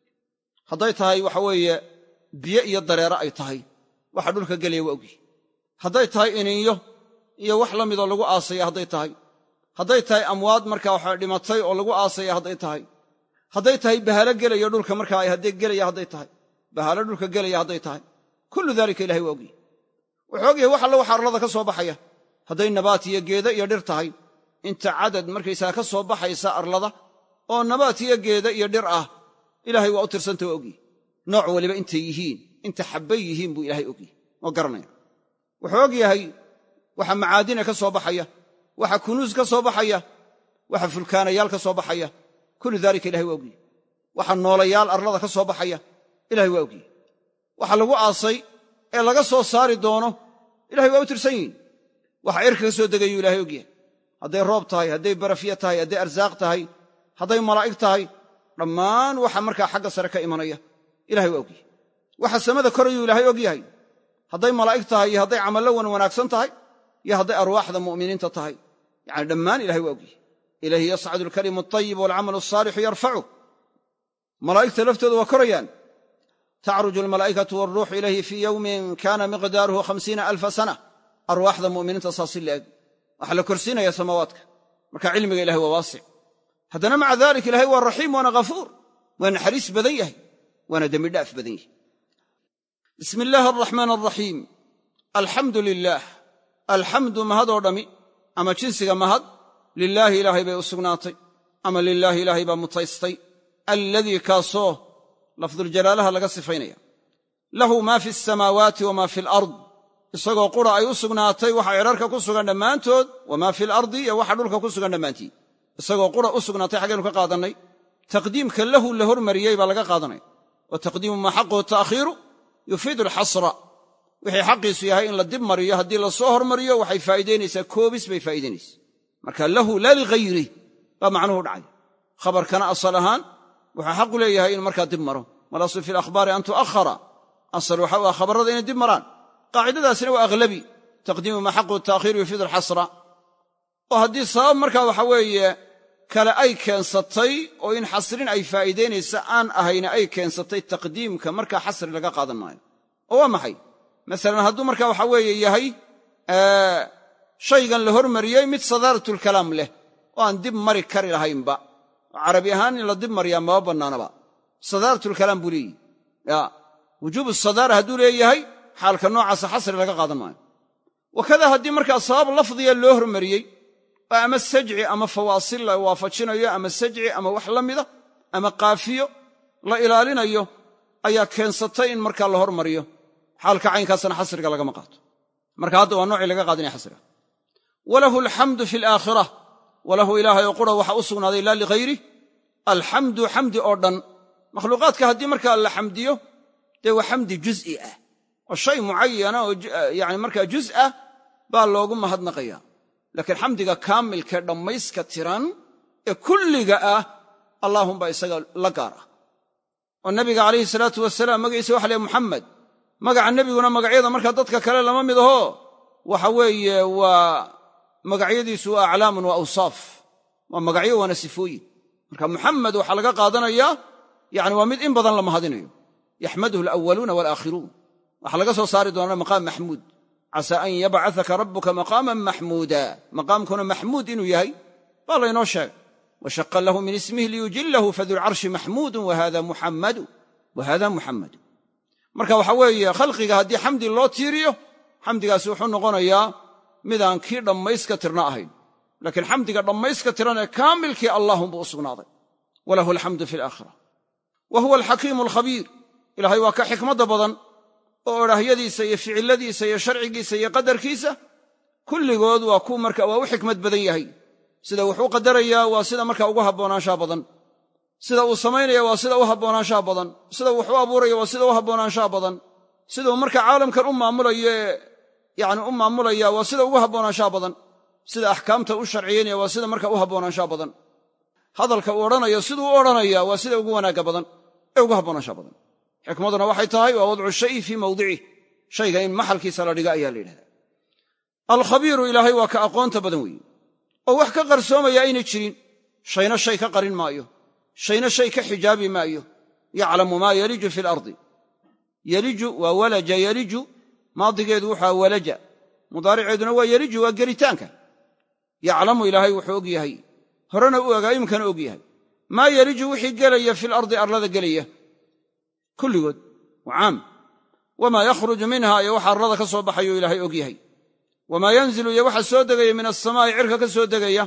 Speaker 1: hadday tahay waxa weeye biyo iyo dareero ay tahay, waxa dhulka gelaya waa og yahay. hadday tahay iniinyo iyo wax la midoo lagu aasaya hadday tahay, hadday tahay amwaad markaa waxa dhimatay oo lagu aasaya hadday tahay, hadday tahay bahalo gelaya dhulka markaa hadday gelaya hadday tahay, bahalo dhulka gelaya hadday tahay, kullu daalika ilahay waa og yahay. wuxuu og yahay wax alla waxa arlada ka soo baxaya, hadday nabaat iyo geeda iyo dhir tahay, inta cadad markaysaga ka soo baxaysa arlada oo nabaat iyo geeda iyo dhir ah, ilaahay waa u tirsanta waa og yahay. nooc waliba intay yihiin, inta xabbay yihiin buu ilaahay og yahay oo garanaya. wuxuu og yahay waxa macaadina ka soo baxaya, waxa kunuus ka soo baxaya, waxa fulkaanayaal ka soo baxaya, kullu daalika ilahay waa og yahay. waxa noolayaal arlada ka soo baxaya, ilahay waa og yahay. waxa lagu aasay ee laga soo saari doono, ilahay waa u tirsan yihiin. waxa cirka ka soo degayuu ilahay og yahay. hadday roob tahay, hadday barafya tahay, hadday arsaaq tahay, hadday malaa'ig tahay, dhammaan waxa markaa xagga sare ka imanaya ilahay waa og yahay. waxa samada korayuu ilaahay og yahay. hadday malaa'ig tahay iyo hadday camallo wanaagsan tahay iyo hadday arwaaxda mu'miniinta tahay, yacni dhammaan ilahay waa og yahay. ilayhi yascadu alkalimu altayib waalcamalu alsaalixu yarfacuh. malaa'igta laftooda waa korayaan. tacruju almalaa'ikatu waaruuxu ilayhi fii yowmin kaana miqdaaruhu 50,000 sana. arwaaxda mu'miniinta saasi la eg waxaa la korsiinaya samaawaadka. marka cilmiga ilahay waa waasic. haddana maca dalik ilahay waa raxiim waana ghafuur, waa naxariis badan yahay, waana dembi dhaaf badan yahay. bismi illaahi araxmaan araxiim. alxamdu lilaah. alxamdu mahadoo dhammi ama jinsiga mahad lilaahi ilaahay bay u sugnaatay, ama lilaahi ilaahay baa mutaystay. alladii kaasoo lafduljalaalaha laga sifaynaya. lahu maa fi asamaawaati wamaa fi alard. isagoo qura ay u sugnaatay waxa cirarka ku sugan dhammaantood, wamaa fi alardi iyo waxa dhulka ku sugan dhammaantii. isagoo qura u sugnaatay xaggaynu ka qaadannay. taqdiimka lahu la hormariyey baa laga qaadanaya. wa taqdiimu maa xaquhu ta'khiiru yufiidu alxasra. wixii xaqiisu yahay in la dib mariyo haddii la soo hormariyo waxay faa'iidaynaysaa koobis bay faa'iidaynaysaa. marka lahu laa lighayrih baa macnuhu dhacay. khabarkana asal ahaan wuxuu xaqu leeyahay in markaa dib maro. walaslu fi alakhbaari an tu'akhara. asal waxa u ah khabarrada inay dib maraan. qaacidadaasina waa aghlabi. taqdiimu maa xaquhu ta'khiiru yufiidu alxasra. oo haddii sabab markaa waxa weeye kale ay keensatay oo in xasrin ay faa'iidaynaysa aan ahayna ay keensatay taqdiimka markaa xasri laga qaadan maayo. oo waa maxay? masalan hadduu markaa waxa weeye yahay shaygan la hormariyey mid sadaaratlkalaam leh oo aan dib mari kari lahaynba, carabi ahaan in la dib mariyaa maba bannaanaba. sadaaratlkalaam buu leeyihi. wujuubu sadaara hadduu leeyahay xaalka noocaasa xasri laga qaadan maayo. wakada haddii markaa sabab lafdiga loo hormariyey oo ama sajci ama fawaasil la waafajinayo ama sajci ama wax la mida ama qaafiyo la ilaalinayo ayaa keensatay in markaa la hormariyo xaalka caynkaasna xasriga lagama qaato marka hadda waa noocii laga qaadinaya xasriga walahu alxamdu fi alaakhirah walahu ilaahay oo qura waxa u sugnaaday laa lighayri alxamdu xamdi oo dhan makhluuqaadka haddii markaa la xamdiyo dee waa xamdi juz'i ah oo shay mucayana oo yani markaa juz ah baa loogu mahadnaqaya laakiin xamdiga kaamilkee dhammayska tiran ee kulliga ah allaahumba isaga la gaar ah oo nabiga calayhi salaatu wasalaam magaciisa waxa leeyahay muxamed magaca nebiguna magacyada markaa dadka kale lama mid aho waxa weeye waa magacyadiisu waa aclaamun wa awsaaf waa magacyo waana sifooyin marka muxamed waxaa laga qaadanayaa yani waa mid in badan la mahadinayo yaxmaduhu alawwaluuna walaakhiruun waxaa laga soo saari doonaa maqaam maxmuud casaa an yabcataka rabbuka maqaaman maxmuuda maqaamkuna maxmuud inuu yahay baa laynoo sheegay washaqa lahu min ismihi liyujillahu fadulcarshi maxmuudun wahada muxammadu marka waxa weeye khalqiga haddii xamdi loo tiiriyo xamdigaasi wuxuu noqonayaa midaan kii dhammayska tirna ahayn laakiin xamdiga dhammayska tiran ee kaamilkii allahunbuu u sugnaaday walahu alxamdu fi alaakhira wa huwa alxakiimu alkhabiir ilaahay waa ka xikmadda badan oo odhaahyadiisa iyo ficiladiisa iyo sharcigiisa iyo qadarkiisa kulligood waa u xikmad badan yahay sida wuxuu qadarayaa waa sida markaa ugu haboonaanshaha badan sida uu samaynaya waa sida u haboonaanshaha badan sida wuxuu abuuraya waa sida u haboonaanshaha badan siduu marka caalamkan u maamulaya waa sida ugu haboonaanshaha badan sida axkaamta u sharciyaynaya waa sida marka u haboonaanshaha badan hadalka uu odhanayo siduu u odhanaya waa sida ugu wanaagga badan ee ugu haboonaanshaha badan xikmaduna waxay tahay waa wadcu shayi fii mawdicih shayga in maxalkiisa la dhiga ayaa la yidhahdaa alkhabiiru ilaahay waa ka aqoonta badan weeye oo wax ka qarsoomaya aynay jirin shayna shay ka qarin maayo shayna shay ka xijaabi maayo yaclamu maa yaliju fi alardi yeliju waa walaja yeliju maadigeedu wuxua walaja mudaariceeduna waa yeliju waa gelitaanka yaclamu ilaahay wuxuu og yahay horena u ogaa iminkana og yahay maa yeliju wixii gelaya fi lardi arlada gelaya kulligood waa caam wamaa yakhruju minha iyo waxa arlada ka soo baxayo ilaahay og yahay wamaa yanzilu iyo waxa soo degaya min asamaa'i cirka ka soo degaya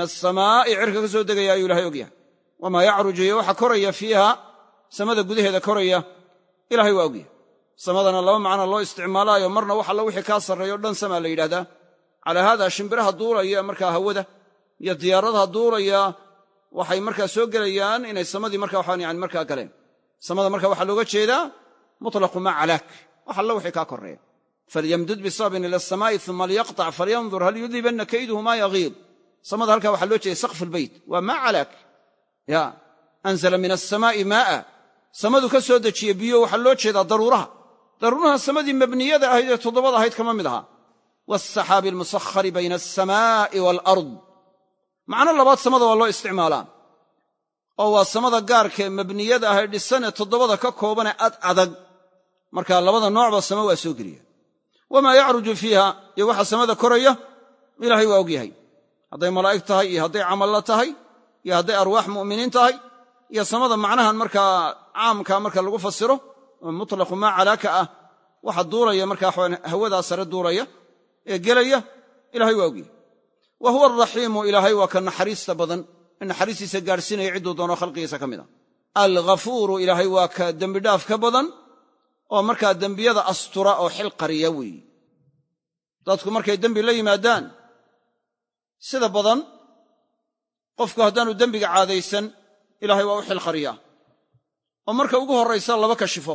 Speaker 1: ayuu ilahay og yahay wamaa yacruju iyo waxa koraya fiiha samada gudaheeda koraya ilahay waa og yahay samadana laba macno loo isticmaalaayo marna wax alla wixii kaa sarreeyo dhan samaa la yidhahdaa calaa haada shimbiraha duulaya markaa hawada iyo diyaaradaha duulaya waxay markaa soo gelayaan inay samadii markaa waxaan yani markaa galeen samada marka waxaa looga jeedaa mutlaqu maa calaak wax alla wixii kaa korreeya falyamdud bisababin ila asamaa'i uma liyaqtac falyandur hal yudibanna kayduhu maa yagiid samada halkaa waxaa loo jeeda saqfu lbeyt waa maa calaak ya anzala min asamaa'i maa'a samadu ka soo dejiye biyo waxaa loo jeedaa daruuraha samadii mabniyada ahayd ee toddobada ahayd kama mid aha waasaxaabi almusakhari bayna alsamaa'i waalard macno labaad samada waa loo isticmaalaa oo waa samada gaarkaee mabniyada ah ee dhisan ee toddobada ka koobanee adag markaa labada noocba sama waa soo geliya wamaa yacruju fiiha iyo waxa samada koraya ilaahay waa og yahay hadday malaa'ig tahay iyo hadday camalla tahay iyo hadday arwaax mu'miniin tahay iyo samada macnahan markaa caamkaa marka lagu fasiro oo mutlaqu maa calaaka ah waxa duulaya markaa hawadaa sare duulaya ee gelaya ilahay waa og yahay wa huwa alraxiimu ilaahay waa ka naxariista badan in naxariistiisa gaadhsiinaya cidduu doono khalqigiisa ka mid a alghafuuru ilaahay waa ka dembidhaaf ka badan oo markaa dembiyada astura oo xil qariya weeye dadku markay dembi la yimaadaan sida badan qofku haddaanu dembiga caadaysan ilaahay waa u xil qariyaa oo marka ugu horraysa laba kashifo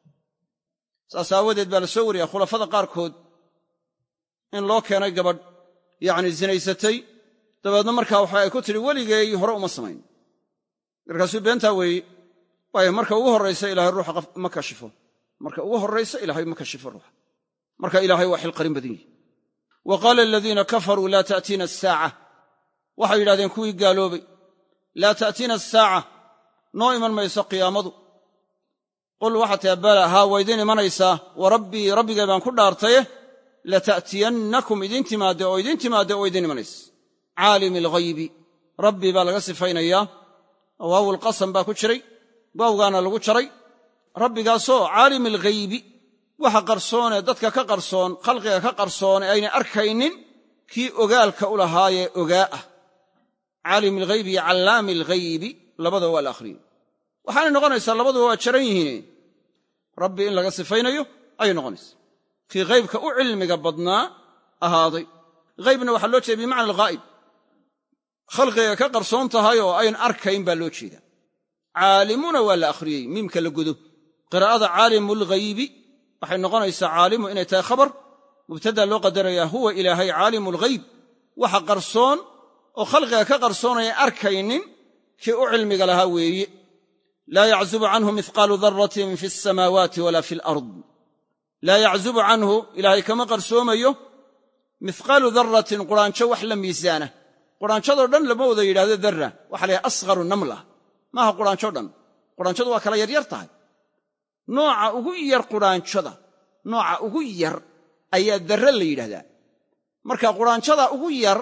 Speaker 1: saas aawadeed baa la soo wariyaa khulafada qaarkood in loo keenay gabadh yacni zinaysatay dabeedna markaa waxa ay ku tidhi weligeey hore uma samayn markaasuu beentaa weeye waayo marka ugu horraysa ilahay ruuxa ma kashifo marka ugu horraysa ilaahay ma kashifo ruuxa marka ilaahay waa xilqarin badan yihi wa qaala aladiina kafaruu laa ta'tiina asaaca waxay yidhahdeen kuwii gaaloobay laa ta'tiina asaaca noo iman mayso qiyaamadu qul waxaa taha bala haa waa idiin imanaysaa wa rabbii rabbigay baan ku dhaartaye lata'tiyannakum idiin timaadde oo idiin imanaysa caalimi alghaybi rabbi baa laga sifaynayaa oo waawulqasam baa ku jiray waawgaana lagu jaray rabbigaasoo caalimi alghaybi waxa qarsoonee dadka ka qarsoon khalqiga ka qarsoon ee aynay arkaynin kii ogaalka u lahaayee ogaa ah caalimi alghaybi iyo callaami alghaybi labadaba waa la akhriyey waxaanay noqonaysaa labaduba waa jaran yihiine rabbi in laga sifaynayo ayay noqonaysaa kii ghaybka u cilmiga badnaa ahaaday ghaybna waxaa loo jeeda bimacna alghaa'ib khalqiga ka qarsoon tahay oo ayn arkayn baa loo jeedaa caalimuna waa la akhriyey miimka la godo qiraa'ada caalimulghaybi waxay noqonaysaa caalimu inay tahay khabar mubtada loo qadarayaa huwa ilaahay caalimulghayb waxa qarsoon oo khalqiga ka qarsoonaya arkaynin kii u cilmiga lahaa weeye laa yaczubu canhu mithqaalu daratin fi asamaawaati walaa fi alard laa yaczubu canhu ilaahay kama qarsoomayo mithqaalu daratin quraanjo wax la miisaana quraanjadoo dhan lama wada yidhahdo darra waxa la yidhaha asgharu namla maaha quraanjo dhan quraanjadu waa kala yaryar tahay nooca ugu yar quraanjada nooca ugu yar ayaa darre la yidhahdaa marka quraanjada ugu yar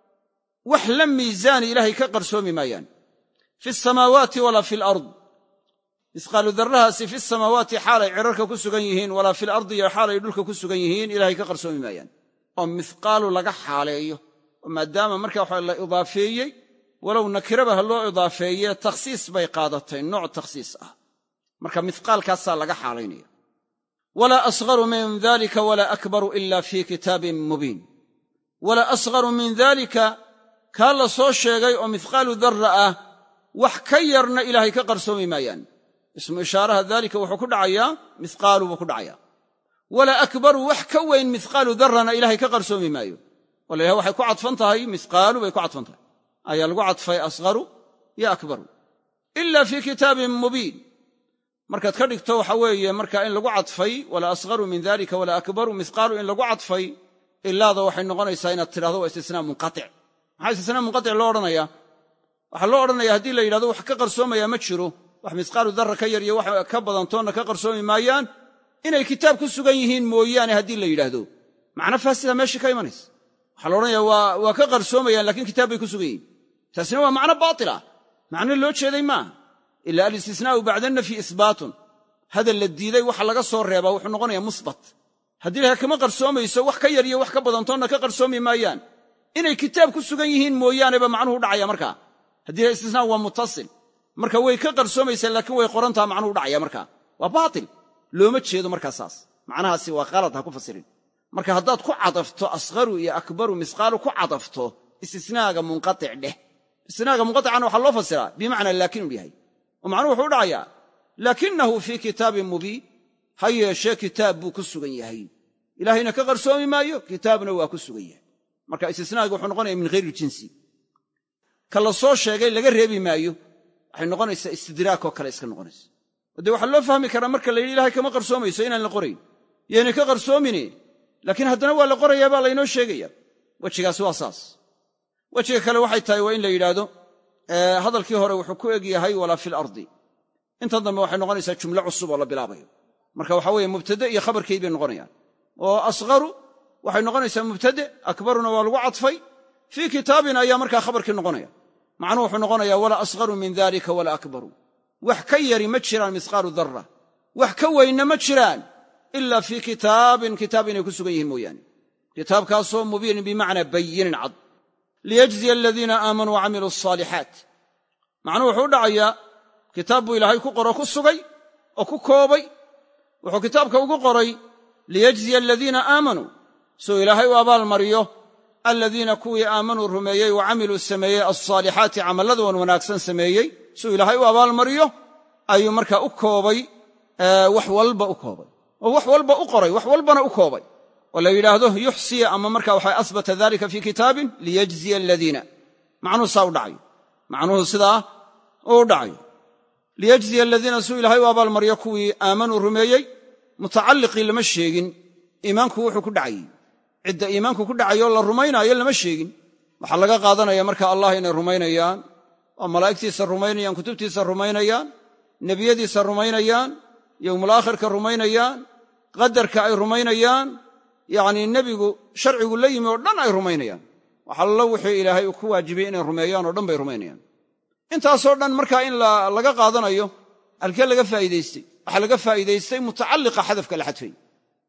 Speaker 1: wax la miisaani ilaahay ka qarsoomi maayaan fi asamaawaati walaa fi alard misqaalu darrahaasi fi samaawaati xaalay cirarka ku sugan yihiin walaa fi alardi iyo xaalay dhulka ku sugan yihiin ilaahay ka qarsoomi maayaan oo mithqaalu laga xaaleeyo oo maadaama markaa waxa la idaafeeyey walow nakiraba ha loo idaafeeye takhsiis bay qaadatay nooc takhsiis ah marka mithqaalkaasaa laga xaalaynaya walaa asgharu min dalika walaa akbaru ila fi kitaabin mubiin walaa asgharu min dalika kaa la soo sheegay oo mithqaalu darra ah wax ka yarna ilaahay ka qarsoomi maayaan ismu ishaaraha daalika wuxuu ku dhacayaa mithqaalu buu ku dhacayaa walaa akbaru wax ka weyn mithqaalu darrana ilaahay ka qarsoomi maayo oo la yidhaha waxay ku cadfan tahay mithqaalu bay ku cadfan tahay ayaa lagu cadfay asgharu yo akbaru ila fii kitaabin mubiin markaad ka dhigto waxa weeye marka in lagu cadfay walaa asgharu min dalika walaa akbaru mithqaalu in lagu cadfay ilaada waxay noqonaysaa inaad tidhahdo waa istisnaa munqatic maxaa istisnaa munqatic loo odhanayaa waxaa loo odhanaya haddii la yidhahdo wax ka qarsoomaya ma jiro wax mithqaalu darra ka yar iyo wax ka badantoonna ka qarsoomi maayaan inay kitaab ku sugan yihiin mooyaane haddii la yidhaahdo macno faasida meeshii ka imanaysa waxaa la odhanaya waa ka qarsoomayaan lakiin kitaab bay ku sugan yihiin taasina waa macno baatila macno loo jeeday maaha ila alistisnaa'u bacda nafyi isbaatun hadal la diiday waxa laga soo reebaa wuxuu noqonayaa musbat haddii laha kama qarsoomayso wax ka yar iyo wax ka badantoonna ka qarsoomi maayaan inay kitaab ku sugan yihiin mooyaaneba macnuhu dhacaya markaa haddii la istisnaa waa muttasil marka way ka qarsoomaysaa laakiin way qorantaha macnuhu dhacaya markaa waa baatil looma jeedo markaa saas macnahaasi waa qalad ha ku fasirin marka haddaad ku cadafto asgharu iyo akbaru mithqaalu ku cadafto istisnaaga munqatic dheh istisnaaga munqaticana waxaa loo fasiraa bimacnaa laakin uu yahay oo macnuhu wuxuu u dhacayaa laakinahu fii kitaabin mubiin ha yeeshee kitaab buu ku sugan yahay ilaahayna ka qarsoomi maayo kitaabna waa ku sugan yahay marka istisnaaga wuxuu noqonaya min hayri jinsi ka la soo sheegay laga reebi maayo waxay noqonaysaa istidraakoo kale iska noqonaysa dee waxaa loo fahmi karaa marka la yidhi ilahay kama qarsoomayso inaan la qorayn yaynay ka qarsoomine laakiin haddana waa la qorayaa baa laynoo sheegaya wejigaasi waa saas wejiga kale waxay tahay waa in la yidhaahdo hadalkii hore wuxuu ku eg yahay walaa fi alardi intan dambe waxay noqonaysaa jumlo cusub oo la bilaabayo marka waxa weeye mubtade iyo khabarkeyd bay noqonayaan oo asgharu waxay noqonaysaa mubtade akbaruna waa lagu cadfay fii kitaabin ayaa markaa khabarkii noqonaya macnuhu wuxuu noqonayaa walaa asgharu min dalika walaa akbaru wax ka yari ma jiraan mithqaalu darra wax ka weynna ma jiraan ila fii kitaabin kitaab inay ku sugan yihiin mooyaane kitaabkaasoo mubiinin bimacnaa bayinin cad liyajziya aladiina aamanuu wacamiluu asaalixaat macnuhu wuxuu u dhacayaa kitaab buu ilaahay ku qoro ku sugay oo ku koobay wuxuu kitaabka ugu qoray liyajziya aladiina aamanuu suu ilaahay u abaalmariyo aladiina kuwii aamanuu rumeeyey wa camiluu sameeyey alsaalixaati camallada wan wanaagsan sameeyey suu ilaahay u abaalmariyo ayuu markaa u koobay wax walba u koobay oo wax walba u qoray wax walbana u koobay oo la yidhaahdo yuxsiya ama markaa waxa asbata dalika fii kitaabin liyajziya aladiina macnuhu saa u dhacayo macnuhu sidaa u dhacayo liyajziya aladiina suu ilaahay u abaalmariyo kuwii aamanuu rumeeyey mutacalliqii lama sheegin iimaanku wuxuu ku dhacayey cidda iimaanku ku dhacayo la rumaynaayo lama sheegin waxaa laga qaadanaya marka allah inay rumaynayaan oo malaa'igtiisa rumaynayaan kutubtiisa rumaynayaan nebiyadiisa rumaynayaan yowmulaakhirka rumaynayaan qadarka ay rumaynayaan yacnii nebigu sharcigu la yimi oo dhan ay rumaynayaan wax allo wixii ilaahay uu ku waajibiyey inay rumeeyaan oo dhan bay rumaynayaan intaasoo dhan markaa in laga qaadanayo halkee laga faa'iidaystay waxaa laga faa'iidaystay mutacalliqa xadafka la xadfay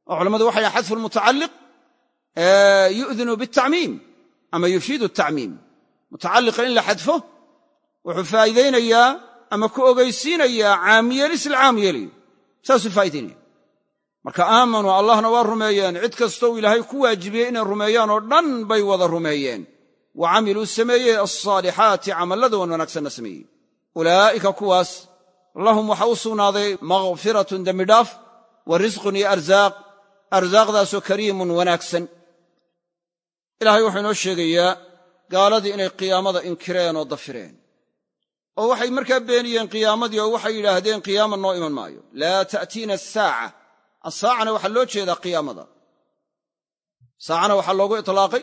Speaker 1: oo culammadu waxay dhahan xadfu lmutacalliq yu'dinu biاtacmiim ama yufiidu atacmiim mutacalliqa in la xadfo wuxuu faa'iidaynayaa ama ku ogaysiinayaa caamyeelis la caam yeelayo saasuu faa'idaynaya marka aamanuu allahna waa rumeeyeen cid kastoo ilaahay ku waajibiyey inay rumeeyaan oo dhan bay wada rumeeyeen wa camiluu sameeyey alsaalixaati camallada wan wanaagsanna sameeyey ulaa'ika kuwaas lahum waxa u sugnaaday maghfiratun dembidhaaf wa risqun iyo arsaaqdaasoo kariimun wanaagsan ilaahay wuxuu inoo sheegayaa gaaladii inay qiyaamada inkireen oo dafireen oo waxay markaa beeniyeen qiyaamadii oo waxay yidhaahdeen qiyaama noo iman maayo laa ta'tiina asaaca asaacana waxaa loo jeedaa qiyaamada saacana waxaa loogu itlaaqay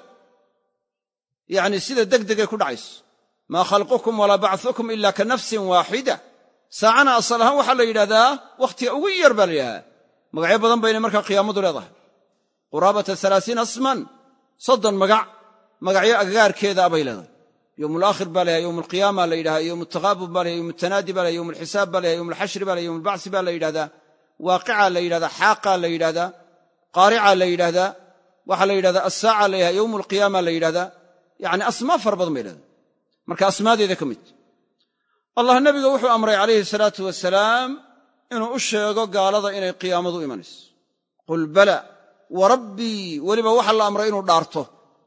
Speaker 1: yacni sida degdegay ku dhacayso maa khalqukum walaa bacthukum ila ka nafsin waaxida saacana asal ahaan waxaa la yidhahdaa wakhtiga ugu yar baa la yidhahdaa magacyo badan baynay markaa qiyaamadu leedahay quraabata 30 asman 30 magacyo agagaarkeeda abay leedahay yowm alaakhir baa layahay yowm alqiyaama la yidhahdaa yowm altaqaabun baa layahay yowm altanaadi baa layahay yowm alxisaab baa layahay yowm alxashri baa layahay yowm albacsi baa la yidhahdaa waaqicaa la yidhahdaa xaaqaa la yidhahdaa qaaricaa la yidhahdaa waxaa la yidhahdaa assaaca la yidhahdaa yowm alqiyaama la yidhahdaa yacni asmaa fara badan bay leedahay marka asmaadeeda ka mid allah nebiga wuxuu amray calayhi salaatu wasalaam inuu u sheego gaalada inay qiyaamadu imanayso qul bala wa rabbii weliba waxaa la amray inuu dhaarto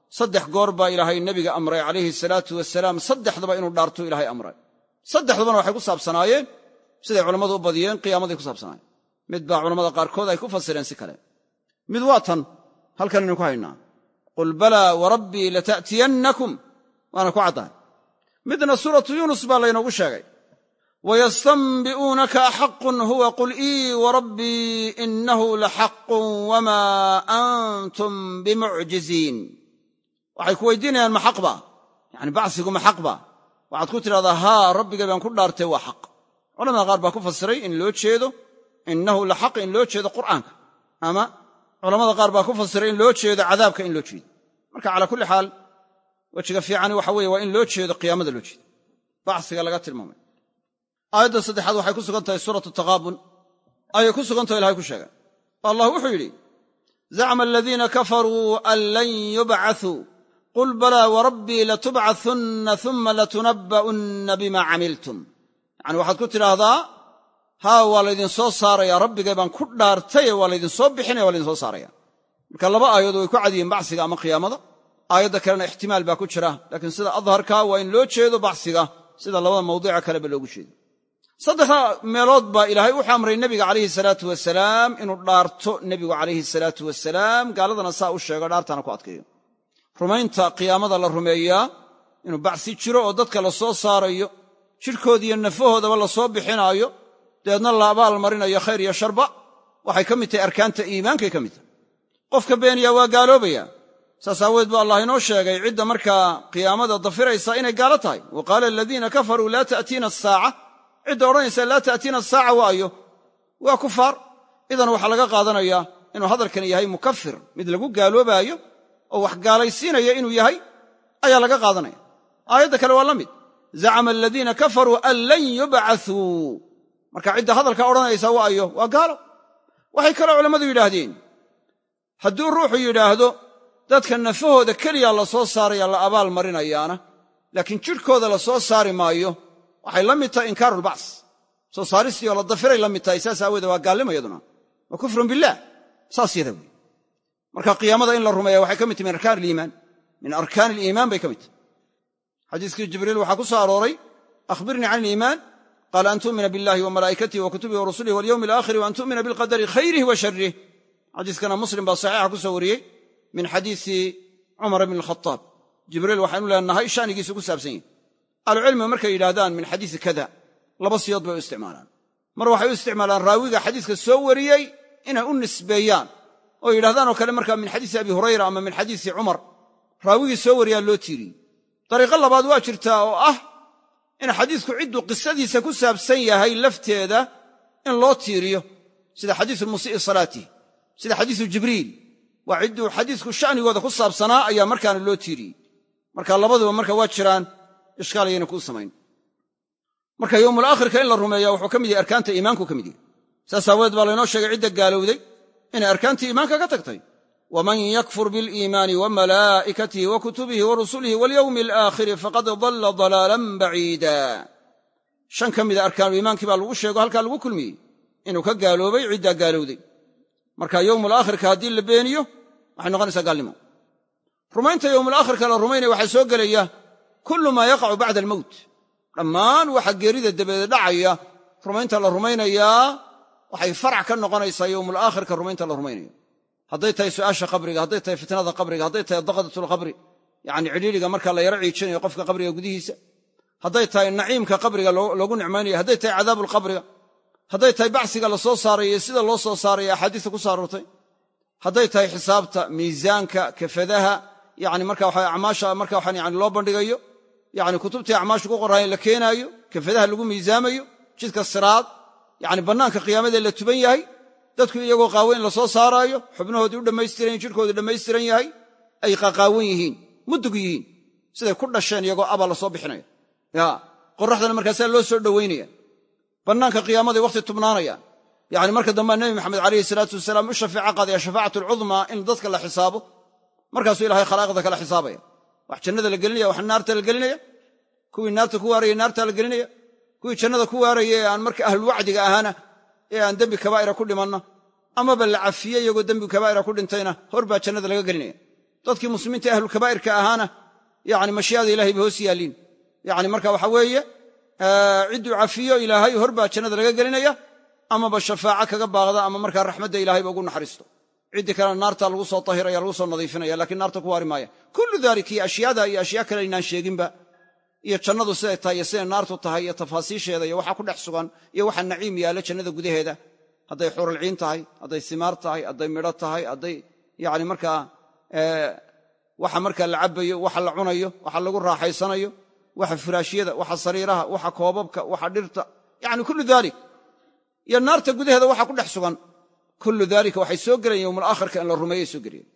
Speaker 1: 3 goor baa ilaahay nebiga amray calayhi salaatu wasalaam 3daba inuu dhaarto ilaahay amray 3dabana waxay ku saabsanaayeen siday culammadu u badiyeen qiyaamaday ku saabsanaayeen mid baa culammada qaarkood ay ku fasireen si kale mid waa tan halkan aynu ku haynaa qul balaa wa rabbii lata'tiyannakum waana ku caddahay midna suuratu yuunus baa laynoogu sheegay wayastanbi'uunaka axaqun huwa qul ii wa rabbii innahu laxaqun wamaa antum bimucjiziin waxay ku weydiinayaan ma xaq baa yacni bacsigu ma xaq baa waxaad ku tidhahdaa haa rabbigay baan ku dhaartay waa xaq culamada qaar baa ku fasiray in loo jeedo innahu laxaq in loo jeedo qur'aanka ama culammada qaar baa ku fasiray in loo jeedo cadaabka in loo jeedo marka calaa kulli xaal wejiga fiicani waxa weeye waa in loo jeedo qiyaamada loo jeedo bacsiga laga tilmaamay aayadda saddexaad waxay ku sugan tahay suuratu taqaabun ayay ku sugantaho ilahay ku sheegay allah wuxuu yidhi zacma aladiina kafaruu an lan yubcaثuu qul balaa warabbii latubcaثunna uma latunabba'unna bima camiltum yacni waxaad ku tidhaahdaa haa waa laydinsoo saaraya rabbigay baan ku dhaartaye waa laydinsoo bixinaya waa laydinsoo saaraya marka laba aayadood way ku cadiyeen bacsiga ama qiyaamada aayadda kalena ixtimaal baa ku jira laakiin sida adharkaa waa in loo jeedo bacsiga sida labada mawdica kaleba loogu jeedo 3 meelood baa ilaahay wuxuu amray nebiga calayhi salaatu wasalaam inuu dhaarto nebigu calayhi salaatu wasalaam gaaladana saa u sheego dhaartana ku adkeeyo rumaynta qiyaamada la rumeeyaa inuu bacsi jiro oo dadka la soo saarayo jidhkoodiiyo nafahoodaba la soo bixinaayo dabeedna la abaal marinayo khayr iyo sharba waxay ka mid tahay arkaanta iimaankay ka mid tahay qofka beeniya waa gaaloobaya saas aaweed ba allah inoo sheegay cidda markaa qiyaamada dafiraysa inay gaalo tahay wa qaala aladiina kafaruu laa ta'tiina asaaca cidda odhanaysa laa ta'tiina asaaca waayo waa kufaar idan waxaa laga qaadanayaa inuu hadalkani yahay mukafir mid lagu gaaloobaayo oo wax gaalaysiinaya inuu yahay ayaa laga qaadanaya aayadda kale waa la mid zacama aladiina kafaruu an lan yubcaثuu marka cidda hadalka odhanaysa waayo waa gaalo waxay kaloo culammadu yidhaahdeen hadduu ruuxu yidhaahdo dadka nafahooda keliya la soo saaraya la abaal marinayaana laakiin jidhkooda la soo saari maayo waxay la mid tahay inkaaruulbacs soo saaristii oo la dafiray la mid tahay saas aawoodee waa gaalnimo yaduna waa kufrun billaah saas yada wey marka qiyaamada in la rumeeya waxay ka mid tahay min arkaan aliimaan min arkaan aliimaan bay ka mid tahay xadiiskii jibriil waxaa ku soo arooray akhbirnii can aliimaan qaala an tu'mina billahi wa malaa'ikatihi wa kutubihi wa rusulihi walyowmi alaakhiri wa an tu'mina bilqadari khayrihi wa sharrih xadiiskana muslim baa saxiixa ku soo wariyey min xadiisi cumar bn alkhataab jibriil waxaynu leenahay shanigiisu ku saabsan yihin ahlucilmiga markay yidhaahdaan min xadiisi kada 2 siyood bay u isticmaalaan mar waxay u isticmaalaan raawiga xadiiska soo wariyey inay u nisbeeyaan oo yidhahdaan oo kale markaa min xadiisi abi hurayra ama min xadiisi cumar raawigii soo wariyaan loo tiiriyey dariiqo labaad waa jirtaa oo ah in xadiisku cidduu qisadiisa ku saabsan yahay lafteeda in loo tiiriyo sida xadiisu musii'i salaatih sida xadiisu jibriil waa cidduu xadiisku sha'nigooda ku saabsanaa ayaa markaana loo tiiriyey marka labaduba marka waa jiraan ishkaal ayayna kuu samayn marka yowmul aakhirka in la rumeeya wuxuu ka mid yahay arkaanta iimaanku ka mid yahay saas aawadeed baa laynoo sheegay cidda gaalowday inay arkaantii iimaanka ka tagtay waman yakfur biاliimaani wamalaa'ikatihi wa kutubihi wa rusulihi walyawmi alaakhiri faqad dalla dalaalan baciida 5 ka mida arkaanuliimaankii baa lagu sheego halkaa lagu kulmiyey inuu ka gaaloobay ciddaa gaalowday marka yowmulaakhirka haddii la beeniyo waxay noqonaysaa gaalnimo rumaynta yowmulaakhirka la rumaynaya waxaa soo gelaya kullu maa yaqacu bacda almowt dhammaan waxa geerida dabadeed dhacaya rumaynta la rumaynayaa waxay farac ka noqonaysaa yowmulaakhirka rumaynta la rumaynayo hadday tahay su'aasha qabriga hadday tahay fitnada qabriga hadday tahay daqadatulqabri yacni cidhiidhiga marka la yaro ciijinayo qofka qabriga gudihiisa hadday tahay naciimka qabriga loogu nicmaynayo hadday tahay cadaabulqabriga hadday tahay bacsiga la soo saarayo iyo sida loo soo saaraya axaadiista ku soo aroortay hadday tahay xisaabta miisaanka kafadaha yani marka waxa acmaasha marka waxaan yani loo bandhigayo yani kutubtii acmaashu ku qoraayen la keenaayo kafadaha lagu miisaamayo jidka siraad yani bannaanka qiyaamada la tuban yahay dadku iyagoo qaawan la soo saaraayo xubnahoodii u dhammaystiran yihin jidhkoodii dhammaystiran yahay ay qaqaawan yihiin mudug yihiin siday ku dhasheen iyagoo abaa la soo bixinaya qorraxdana markaasaa loo soo dhowaynaya bannaanka qiyaamaday wakhti tubnaanayaan yani marka dambea nebi maxamed calayhi salaatu wasalaam u shafeeco qaadaya shafaacatu alcudmaa in dadka la xisaabo markaasuu ilahay khalaa'iqda kala xisaabaya wax jannada la gelinaya wax naarta la gelinaya kuwii naarta ku waarayey naarta la gelinaya kuwii jannada ku waarayey ee aan marka ahlulwacdiga ahaana ee aan dembi kabaa'ira ku dhimanna amaba la cafiyey iyagoo dembi kabaa'ira ku dhintayna hor baa jannada laga gelinaya dadkii muslimiinta ahlulkabaa'irka ahaana yani mashii'ada ilahay bay hoos yaalliin yani marka waxa weeye cidduu cafiyo ilaahay hor baa jannada laga gelinaya amaba shafaaco kaga baaqda ama markaa raxmadda ilahayba ugu naxariisto ciddii kalena naarta lagu soo tahiraya lagu soo nadiifinaya lakiin naarta ku waari maaya kullu dalik iyo ashyaada iyo ashyaa kale inaan sheeginba iyo jannadu siday tahay iyo siday naartu tahay iyo tafaasiisheeda iyo waxa ku dhex sugan iyo waxa naciim yaalla jannada gudaheeda hadday xuralciin tahay hadday simaar tahay hadday midho tahay hadday yani markaa waxa markaa la cabbayo waxa la cunayo waxa lagu raaxaysanayo waxa furaashyada waxa sariiraha waxa koobabka waxa dhirta yani kullu dalik iyo naarta gudaheeda waxa ku dhex sugan kullu dalika waxay soo gelayeen yowmulaakhirka in la rumeeyey soo geliyeen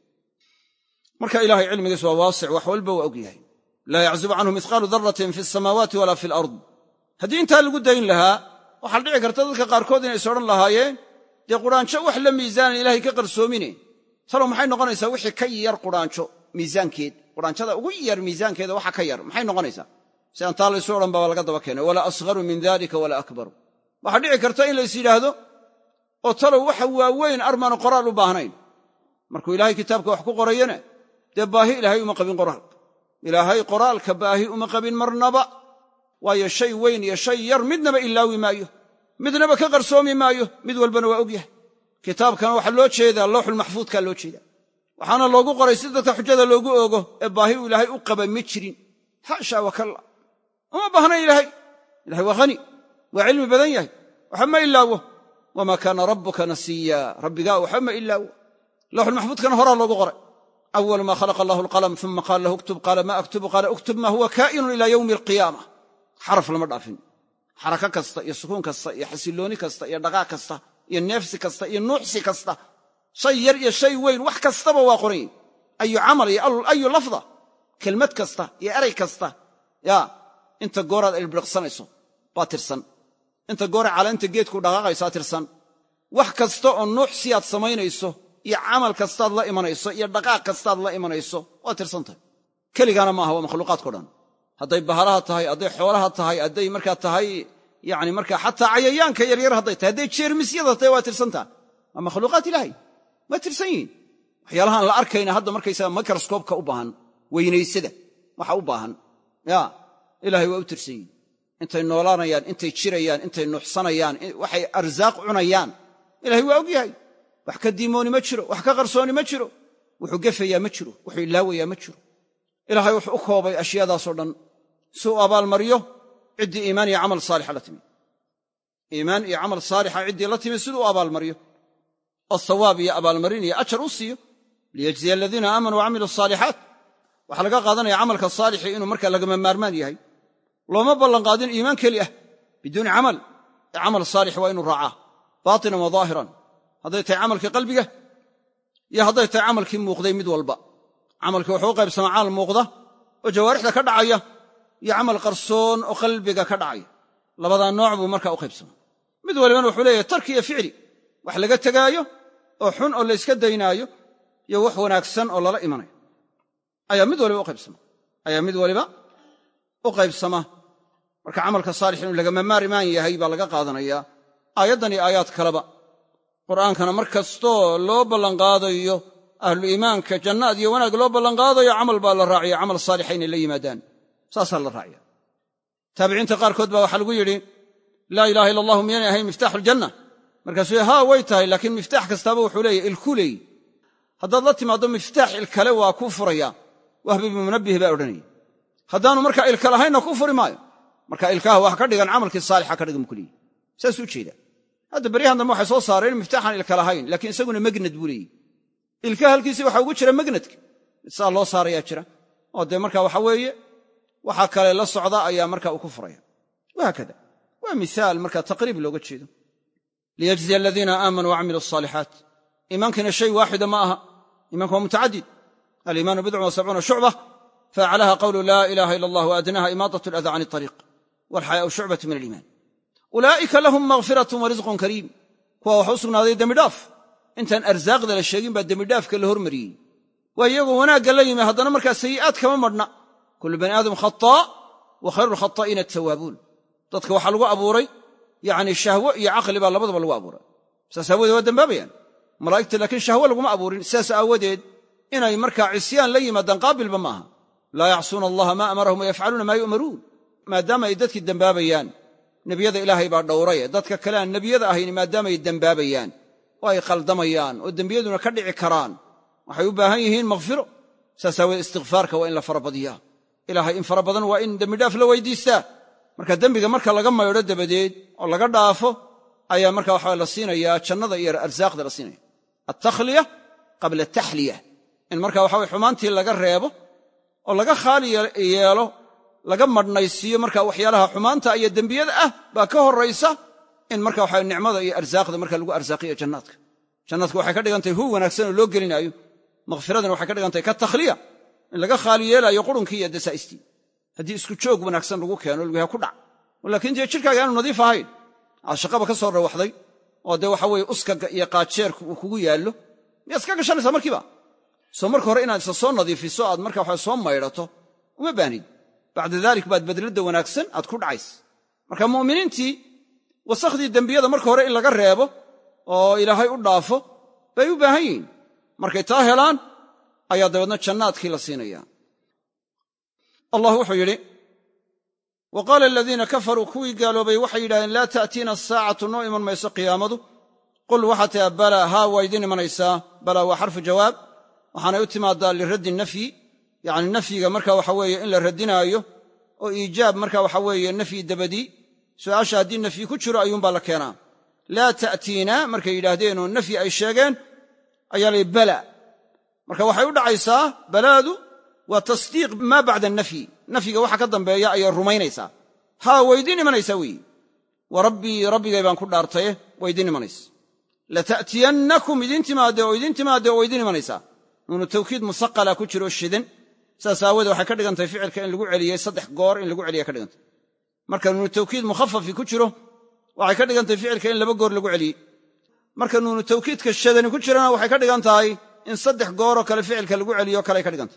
Speaker 1: marka ilaahay cilmigiis waa waasic wax walba waa og yahay laa yaczubu canhu mithqaalu daratin fi asamaawaati walaa fi alard haddii intaa lagu dayn lahaa waxaa dhici karta dadka qaarkood inay is odhan lahaayeen dee qudhaanjo wax la miisaanan ilaahay ka qarsoomine talow maxay noqonaysaa wixii ka yar qudhaanjo miisaankeed qudhaanjada ugu yar miisaankeeda waxa ka yar maxay noqonaysaa si aan taa laysu odhan baa laga daba keenay walaa asgharu min dalika walaa akbaru waxaa dhici karta in lays yidhaahdo oo talow waxa waaweyn armaanu qoraal u baahnayn markuu ilaahay kitaabka wax ku qorayana dee baahi ilaahay uma qabin qoraalka ilaahay qoraalka baahi uma qabin marnaba waayo shay weyn iyo shay yar midnaba ilaawi maayo midnaba ka qarsoomi maayo mid walbana waa og yahay kitaabkana waxaa loo jeedaa looxulmaxfuudkaa loo jeedaa waxaana loogu qoray si dadka xujada loogu oogo ee baahi u ilaahay u qaba ma jirin xaasha wakalla uma baahnayn ilahay waa hani waa cilmi badan yahay waxa ma ilaawo wamaa kaana rabbuka nasiya rabbigaa waxa ma ilaawo lawxulmaxfuudkana horaa loogu qoray awalu maa khalaqa allahu alqalam uma qaala lahu uktub qaala maa aktubu qaala uktub maa huwa kaa'inun ilaa yowmi alqiyaama xaraf lama dhaafin xaraka kasta iyo sukuun kasta iyo xasillooni kasta iyo dhaqaaq kasta iyo neefsi kasta iyo nuuxsi kasta shay yar iyo shay weyn wax kastaba waa qoran ayu camal iyo ayu lafda kelmad kasta iyo eray kasta inta gooraad ilbiriqsanayso baa tirsan inta goora caleenta geedku dhaqaaqaysaa tirsan wax kasta oo nuuxsiyaad samaynayso iyo camal kastaad la imanayso iyo dhaqaaq kastaad la imanayso waa tirsantahay keligaana maaha waa makhluuqaadkao dhan hadday bahalaha tahay hadday xoolaha tahay hadday markaa tahay yani markaa xataa cayayaanka yaryar hadday tahay hadday jeermisyada tahay waa tirsantaha waa makhluuqaat ilaahay waa tirsan yihiin waxyaalahaan la arkayna hadda markaysaga mikroskoobka u baahan weynaysada waxa u baahan ilaahay waa u tirsan yihin intay noolaanayaan intay jirayaan intay nuuxsanayaan waxay arsaaq cunayaan ilahay waa og yahay wax ka diimooni ma jiro wax ka qarsooni ma jiro wuxuu gefayaa ma jiro wuxuu ilaawayaa ma jiro ilaahay wuxuu u koobay ashyaadaasoo dhan si uu abaalmaryo ciddii iimaan iyo camal saalixa la timi iimaan iyo camal saalixa ciddii la timi siduu u abaalmaryo oo hawaab iyo abaalmarin iyo ajar u siiyo liyajziya aladiina aamanuu wacamiluu asaalixaat waxaa laga qaadanaya camalka saalixii inuu markaa lagama maarmaan yahay looma ballanqaadin iimaan keli ah biduuni camal ee camal saalix waa inuu raacaa baatinan wa daahiran hadday tahay camalkii qalbiga iyo hadday tahay camalkii muuqday mid walba camalkii wuxuu u qaybsamaa camal muuqda oo jawaarixda ka dhacaya iyo camal qarsoon oo qalbiga ka dhacaya labadaa nooc buu markaa u qaybsamaa mid walibana wuxuu leeyahay tarki iyo ficli wax laga tegaayo oo xun oo la yska daynaayo iyo wax wanaagsan oo lala imanayo ayaa mid waliba u qaybsama marka camalka saalix inuu lagama maarmaan yahay baa laga qaadanayaa aayaddan iyo aayaad kaleba qur'aankana mar kastoo loo ballanqaadayo ahlu iimaanka jannaad iyo wanaag loo ballanqaadayo camal baa la raaciya camal saalixa inay la yimaadaan saasaa la raaciya taabiciinta qaarkood baa waxaa lagu yidhi laa ilaaha illa allahu miyaynay ahayn miftaaxu aljanna markaasuu yidhi haa way tahay laakiin miftaax kastaaba wuxuu leeyahy ilku leey haddaad la timaaddo miftaax ilkale waa kuu furaya wahbi ibnu munabbih baa odhanayay haddaanu markaa ilka lahaynna kuu furi maayo marka ilkaha wax ka dhigan camalkii saalixa ka dhigan buu ku leeyihi saasuu jeedaa hadda baryahan dambe waxay soo saareen miftaaxaan ilka lahayn laakiin isaguna magnad buu leeyihi ilkaha halkiisii waxaa ugu jira magnadka mid saa loo saarayaa jira oo dee marka waxa weeye waxa kale la socda ayaa marka uu ku furaya wahaakada waa misaal marka taqriib looga jeedo liyajziya aladiina aamanuu wacamiluu asaalixaat iimaankina shay waaxida ma aha iimaanku waa mutacadid aliimaanu bidcun wa sabcuuna shucba faaclaha qawlu laa ilaaha ila allah waadnaha imaadat alada can ariiq walxayaau shucbatu min aliimaan ulaa'ika lahum maghfiratun wa risqun kariim kuwa waxa u sugnaaday dembidhaaf intaan arsaaqda la sheegin baa dembidhaafka la hormariyey waa iyagoo wanaagga la yimi haddana markaa sayi'aad kama madhna kullu bani aadam khataa wa khayru lkhataa'iina attawaabuun dadka waxaa lagu abuuray yacni shahwo iyo caqli baa labadaba lagu abuuray saas aawoodee waa dembaabayaan malaa'igta laakiin shahwo laguma abuurin sidaas aawadeed inay markaa cisyaan la yimaadaan qaabilba ma aha laa yacsuuna allaha maa amarahum wayafcaluuna maa yu'maruun maadaama ay dadkii dembaabayaan nebiyada ilaahay baa dhowraye dadka kale aan nebiyada ahayn maadaamaay dembaabayaan oo ay qaldamayaan oo dembiyaduna ka dhici karaan waxay u baahan yihiin maghfiro saas aawoodee istikfaarka waa in la farabadiyaa ilaahay in fara badan waa in dembidhaaf la weydiistaa marka dembiga marka laga maydho dabadeed oo laga dhaafo ayaa marka waxaa la siinayaa jannada iyo arsaaqda la siinaya altakhliya qabla ataxliya in marka waxa weye xumaantii laga reebo oo laga khaali yeelo laga madhnaysiiyo marka waxyaalaha xumaanta iyo dembiyada ah baa ka horraysa in marka waxa nicmada iyo arsaaqda marka lagu arsaaqiyo jannaadka waxay ka dhigantahay hu wanaagsan oo loo gelinaayo makhfiradana waxay ka dhigantahay ka takhliya in laga khaali yeelaayo qurunkii iyo dasaa'istii haddii isku joog wanaagsan lagu keeno lagu yaha ku dhac laakiin dee jidhkaaga aanu nadiif ahayn aad shaqaba ka soo rawaxday oo dee waxa weeye uskaga iyo qaajeerku uu kugu yaallo miyaad iska gashanaysaa markiiba soo marka hore inaad isa soo nadiifiso aad marka waxa soo maydhato uma baahnid bacda daalik baad badladda wanaagsan aad ku dhacays marka mu'miniintii wasakhdii dembiyada marka hore in laga reebo oo ilaahay u dhaafo bay u baahan yihiin markay taa helaan ayaa dabeedna jannaadkii la siinaya allah wuxuu yidhi wa qaala aladiina kafaruu kuwii gaaloobay waxay yidhahdeen laa ta'tiina asaacatu noo iman mayso qiyaamadu qul waxaa taha balaa haa waa idiin imanaysaa balaa waa xarfu jawaab waxaanay u timaadaa liraddi nafyi yacni nafyiga marka waxa weeye in la radinaayo oo iijaab marka waxa weeye nafyi dabadii su'aasha haddii nafyi ku jiro ayuunbaa la keenaa laa ta'tiina markay yidhaahdeenoo nafyi ay sheegeen ayaa lay bala marka waxay u dhacaysaa balaadu waa tasdiiq maa bacda nafyi nafyiga waxa ka dambeeya ayay rumaynaysaa haa waydiin imanaysaa weeyi wa rabbii rabbigay baan ku dhaartaye waydiin imanaysa lata'tiyannakum idiin timaadee oo idiin timaadee oo waydiin imanaysaa nuunu tawkiid musaqala ku jiro shidan saas aawoodee waxay ka dhigantahay ficilka in lagu celiyey 3 goor in lagu celiya ka dhigantay marka nuunu tawkiid mukhafafi ku jiro waxay ka dhigantahay ficilka in 2 goor lagu celiyey marka nuunu tawkiidka shadani ku jirana waxay ka dhigan tahay in 3 gooroo kale ficilka lagu celiyo kale ka dhigantay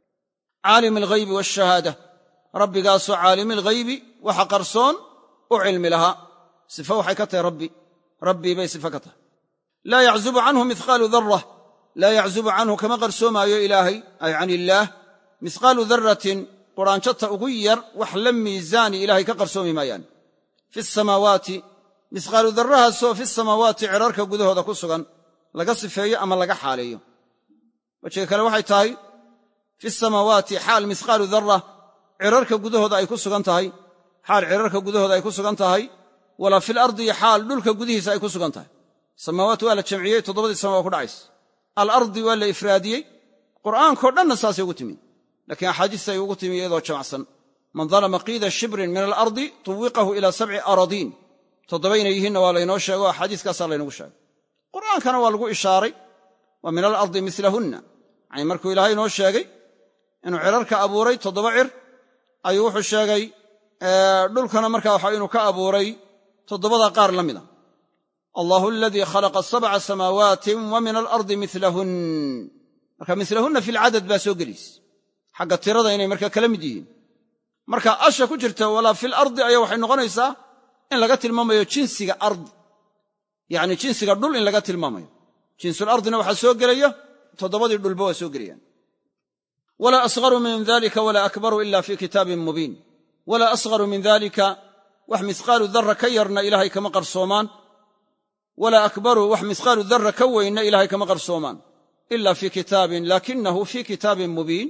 Speaker 1: caalim alghaybi waashahaada rabbigaasoo caalimi alghaybi waxa qarsoon u cilmi lahaa sifo waxay ka tahay rabbii bay sifo ka tahay laa yaczubu canhu mihqaalu darrah laa yaczubu canhu kama qarsoomaayo ilaahay ay can illaah mihqaalu darratin quraanjata ugu yar wax la miisaani ilaahay ka qarsoomi maayaan fi samaawaati mihqaalu darrahaasoo fi samaawaati cirarka gudahooda ku sugan laga sifeeyo ama laga xaaleeyo wajiga kale waxay tahay fi samaawaati xaal mihqaalu darra cirarka gudahooda ay ku sugan tahay xaal cirarka gudahooda ay ku sugan tahay walaa fil ardi xaal dhulka gudihiisa ay ku sugan tahay samaawaat waa la jamciyey 7 sama waa ku dhacays alardi waa la ifraadiyey qur'aankoo dhanna saasay ugu timi laakiin axaadiista ay ugu timi iyadoo jamacsan man dalama qiida shibrin min alardi tuwiqahu ila 7 aradiin 7 inay yihiinna waa laynoo sheego axaadiiskaasaa laynagu sheegay qur'aankana waa lagu ishaaray wa min alardi milahunna yani markuu ilaahay inoo sheegay inuu cirarka abuuray 7 cir ayuu wuxuu sheegay dhulkana markaa waxa inuu ka abuuray 7da qaar la mida allahu aladii khalaqa 7 samaawaati wa min alardi milahun marka milahunna fi lcadad baa soo gelaysa xagga tirada inay markaa kala mid yihiin marka asha ku jirta walaa fi lardi ayaa waxay noqonaysaa in laga tilmaamayo jinsiga ardi yacni jinsiga dhul in laga tilmaamayo jinsulardina waxaa soo gelaya 7 dhulba waa soo gelayaan walaa asgharu min dalika walaa akbaru ila fi kitaabin mubiin walaa asgharu min dalika wax mihqaalu darra ka yarna ilaahay kama qarsoomaan walaa akbaru wax mihqaalu darra ka weynna ilaahay kama qarsoomaan ila fii kitaabin laakinahu fii kitaabin mubiin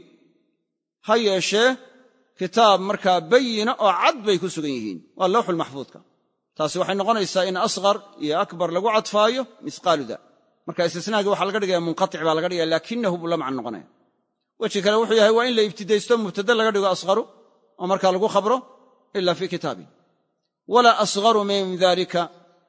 Speaker 1: ha yeeshee kitaab markaa bayina oo cad bay ku sugan yihiin waa lawxulmaxfuudka taasi waxay noqonaysaa in asghar iyo akbar lagu cadfaayo mihqaalu da marka istisnaagii waxaa laga dhigaya munqatic baa laga dhigaya laakinahu buu la macno noqonaya weji kale wuxuu yahay waa in la ibtidaysto mubtada laga dhigo asgharu oo markaa lagu khabro ila fii kitaabin walaa asgharu min dalika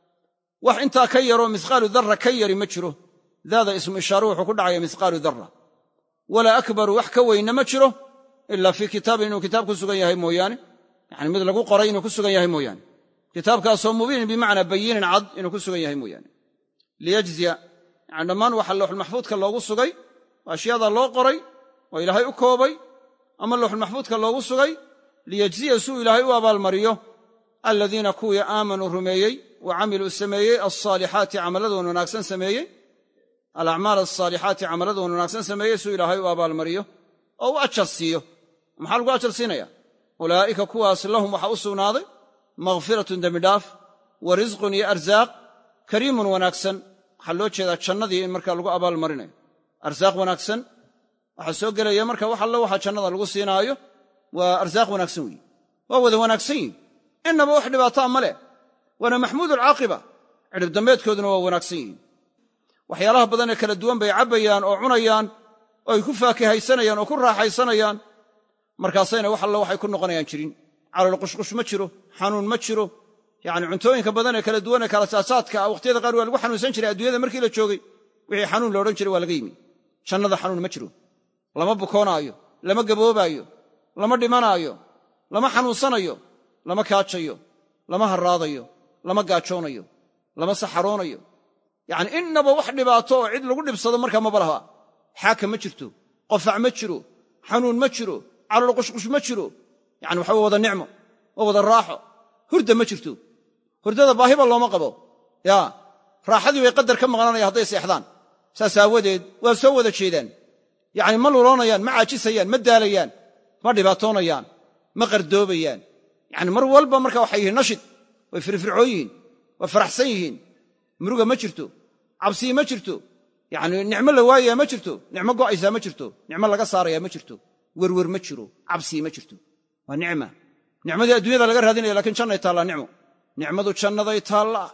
Speaker 1: wax intaa ka yaroo mihqaalu darra ka yari ma jiro daada ismu ishaaru wuxuu ku dhacaya mihqaalu darra walaa akbaru wax ka weyna ma jiro ilaa fii kitaabin inuu kitaab ku sugan yahay mooyaane yani mid lagu qoray inuu ku sugan yahay mooyaane kitaabkaasoo mubiinin bimacnaa bayinin cad inuu ku sugan yahay mooyaane liyajziya yani dhammaan waxa lawxulmaxfuudka loogu sugay waa ashyaada loo qoray oo ilaahay u koobay ama lawxulmaxfuudka loogu sugay liyajziya suu ilaahay u abaalmariyo aladiina kuwii aamanuu rumeeyey wa camiluu sameeyey alsaalixaati camaladoon wanaagsan sameeyey alacmaal asaalixaati camaladoon wanaagsan sameeyey suu ilaahay u abaalmariyo oo u ajar siiyo maxaa lagu ajar siinaya ulaa'ika kuwaas lahum waxaa u sugnaaday maghfiratun dembidhaaf wa risqun iyo arsaaq kariimun wanaagsan waxaa loo jeedaa jannadii in markaa lagu abaalmarinayo arsaaq wanaagsan waxaa soo gelaya marka wax allo waxa jannada lagu siinaayo waa arsaaq wanaagsan weeye waa wada wanaagsan yihin innaba wax dhibaataa ma leh waana maxmuudu alcaaqiba cidhib dambeedkooduna waa wanaagsan yihiin waxyaalaha badan ee kala duwan bay cabbayaan oo cunayaan oo ay ku faakihaysanayaan oo ku raaxaysanayaan markaasayna wax allo waxay ku noqonayaan jirin calool qushqush ma jiro xanuun ma jiro yacni cuntooyinka badan ee kala duwan ee kala saasaadka ah wakhtiyada qaar waa lagu xanuunsan jiray adduunyada markii la joogay wixii xanuun la odhan jiray waa laga yimi jannada xanuun ma jiro lama bukoonaayo lama gaboobaayo lama dhimanaayo lama xanuunsanayo lama kaajayo lama harraadayo lama gaajoonayo lama saxaroonayo yacni innaba wax dhibaato oo cid lagu dhibsado markaa maba laha xaaka ma jirto qofac ma jiro xanuun ma jiro calool qushqush ma jiro yani waxa wada nicmo waa wada raaxo hurda ma jirto hurdada baahiba looma qabo ya raaxadii way qadar ka maqnaanaya hadday seexdaan saas aawadeed waa soo wada jeedaan yacni ma luloonayaan ma caajisayaan ma daalayaan ma dhibaatoonayaan ma qardoobayaan yacni mar walba marka waxay yihiin nashid way firfircoon yihiin way faraxsan yihiin muruga ma jirto cabsiyi ma jirto yacni nicmo la waayayaa ma jirto nicmo go'aysaa ma jirto nicmo laga saarayaa ma jirto werwer ma jiro cabsiyi ma jirto waa nicma nicmadii adduunyada laga raadinaya lakiin jannay taallaa nicmo nicmadu jannaday taallaa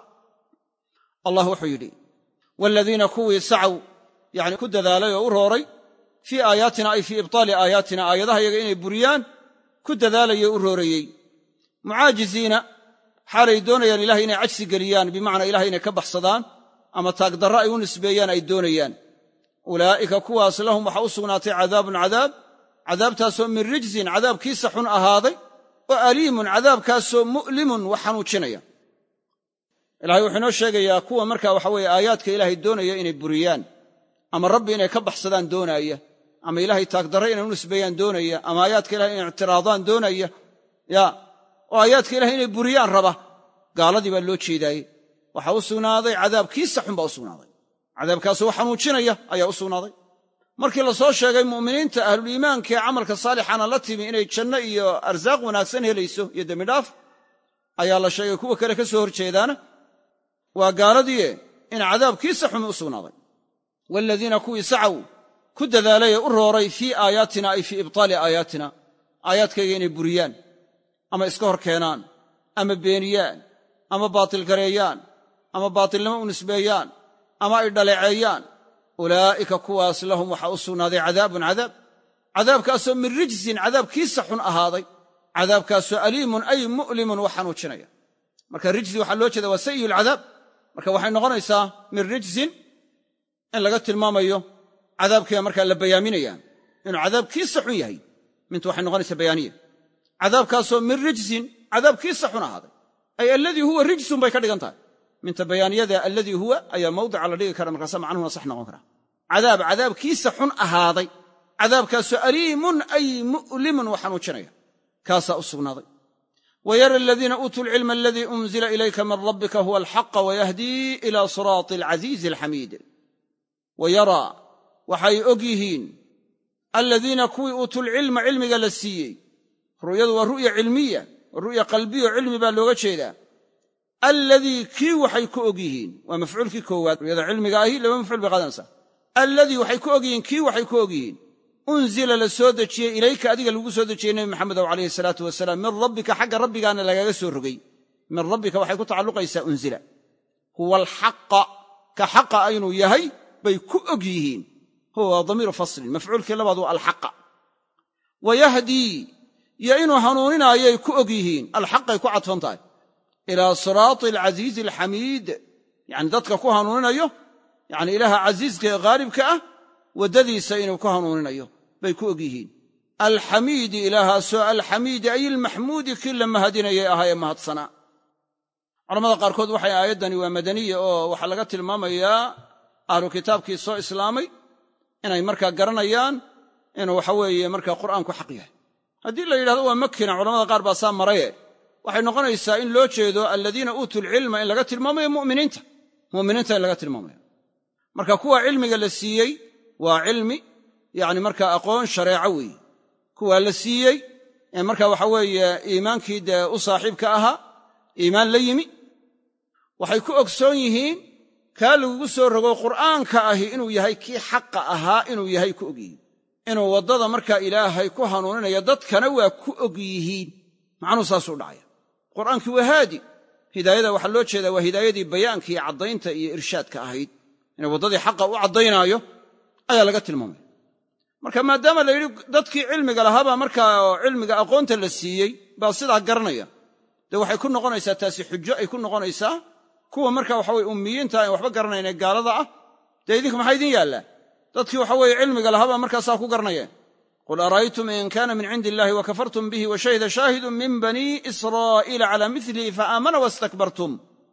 Speaker 1: allah wuxuu yidhi waaladiina kuwii sacaw yani ku dadaalay oo u rooray fii aayaatina ay fii ibtaali aayaatina aayadaha yaga inay buriyaan ku dadaalayoo u roorayey mucaajiziina xaalay doonayaan ilahay inay cajsi geliyaan bimacnaa ilahay inay ka baxsadaan ama taagdarro ay u nisbeeyaan ay doonayaan ulaa'ika kuwaas lahum waxaa u sugnaatay cadaabun cadaab cadaabtaasoo min rijzin cadaabkiisa xun ahaaday oo aliimun cadaabkaasoo mu'limun wax xanuujinaya ilahay wuxuu inoo sheegayaa kuwa markaa waxa weeye aayaadka ilaahay doonaya inay buriyaan ama rabbi inay ka baxsadaan doonaaya ama ilaahay taagdarro inay u nisbeeyaan doonaya ama aayaadka ilahay inay ictiraadaan doonaya ya oo aayaadka ilahay inay buriyaan raba gaaladii baa loo jeedaaye waxaa u sugnaaday cadaabkiisa xun baa u sugnaaday cadaabkaasoo wax xanuujinaya ayaa u sugnaaday markii la soo sheegay mu'miniinta ahluliimaanka ee camalka saalixana la timi inay janno iyo arsaaq wanaagsan helayso iyo dembidhaaf ayaa la sheegay kuwa kale ka soo hor jeedaana waa gaaladiie in cadaabkiisa xumi u sugnaaday waaladiina kuwii sacaw ku dadaalay ee u rooray fii aayaatina ay fii ibtaali aayaatina aayaadkayga inay buriyaan ama iska hor keenaan ama beeniyaan ama baatilgareeyaan ama baatilnimo u nisbeeyaan ama ay dhaleeceeyaan ulaa'ika kuwaas lahum waxaa u sugnaaday cadaabun cadaab cadaabkaasoo min rijsin cadaabkiisa xun ahaaday cadaabkaasoo aliimun ay mu'limun wax xanuujinaya marka rijsi waxaa loo jeeda waa sayi lcadaab marka waxay noqonaysaa min rijsin in laga tilmaamayo cadaabkiiba markaa la bayaaminaya inuu cadaabkiisa xun yahay mintu waxay noqonaysaa bayaaniya cadaabkaasoo min rijsin cadaabkiisa xun ahaaday ay alladii huwa rijsun bay ka dhigan tahay minta bayaaniyada alladii huwa ayaa mawdica la dhigi kara markaasa macnuhuna sax noqon kara cadaabkiisa xun ahaaday cadaabkaasoo aliimun ay mu'limun wa xanuujinaya kaasaa u sugnaaday wayara aladiina uutuu lcilma aladii unzila ilayka min rabbika huwa alxaqa wayahdii ila siraati alcasiizi alxamiid wayaraa waxay og yihiin aladiina kuwii uutulcilma cilmiga la siiyey ru'yadu waa ru'ya cilmiya waa ru'ya qalbiyo cilmi baa looga jeedaa alladii kii waxay ku og yihiin waa mafcuulkii koowaad ru'yada cilmiga ahi laba mafcuul bay qaadanaysaa alladii waxay ku og yihiin kii waxay ku og yihiin unzila la soo dejiyey ilayka adiga lagu soo dejiyey nebi maxamedow calayhi salaatu wasalaam min rabbika xagga rabbigaana lagaaga soo rogay min rabbika waxay ku tacalluqaysaa unzila huwa alxaqa ka xaqa aynuu yahay bay ku og yihiin huwa damiiru faslin mafcuulkii labaad waa alxaqa wayahdii iyo inuu hanuuninaayay ku og yihiin alxaqay ku cadfan tahay ilaa siraati alcasiizi alxamiid yacni dadka ku hanuuninayo yacni ilaaha casiiska ee haalibka ah waddadiisa inuu ku hanuuninayo bay ku og yihiin alxamiidi ilaahaasoo alxamiidi ay ilmaxmuudi kii la mahadinayay ahaa ee mahadsanaa culamada qaarkood waxay aayaddani waa madaniya oo waxaa laga tilmaamayaa ahlu kitaabkii soo islaamay inay markaa garanayaan inuu waxa weeye markaa qur'aanku xaq yahay haddii la yidhahdo waa makina culamada qaar baa saa maraye waxay noqonaysaa in loo jeedo aladiina uutuu lcilma in laga tilmaamayo mu'miniinta in laga tilmaamayo marka kuwa cilmiga la siiyey waa cilmi yacni markaa aqoon shareeco weeye kuwaa la siiyey ee marka waxa weeye iimaankii dee u saaxiibka ahaa iimaan la yimi waxay ku ogsoon yihiin kaa lagugu soo rogo qur'aanka ahi inuu yahay kii xaqa ahaa inuu yahay ku og yihiin inuu waddada markaa ilaahay ku hanuuninayo dadkana waa ku og yihiin macnuhu saasuu dhacaya qur'aankii waa haadi hidaayada waxaa loo jeedaa waa hidaayadii bayaanka iyo caddaynta iyo irshaadka ahayd inuu waddadii xaqa u caddaynaayo ayaa laga tilmaamaya marka maadaama la yidhi dadkii cilmiga lahaabaa markaa cilmiga aqoonta la siiyey baa sidaa garanaya dee waxay ku noqonaysaa taasi xujo ay ku noqonaysaa kuwa marka waxa weye ummiyiinta aan waxba garanaynee gaalada ah dee idinka maxaa idin yaallaa dadkii waxa weeye cilmiga lahaabaa markaasaa ku garanayeen qul ara'aytum in kaana min cindi illahi wakafartum bihi washahida shaahidun min banii israa'iila calaa milihi faaamana wastakbartum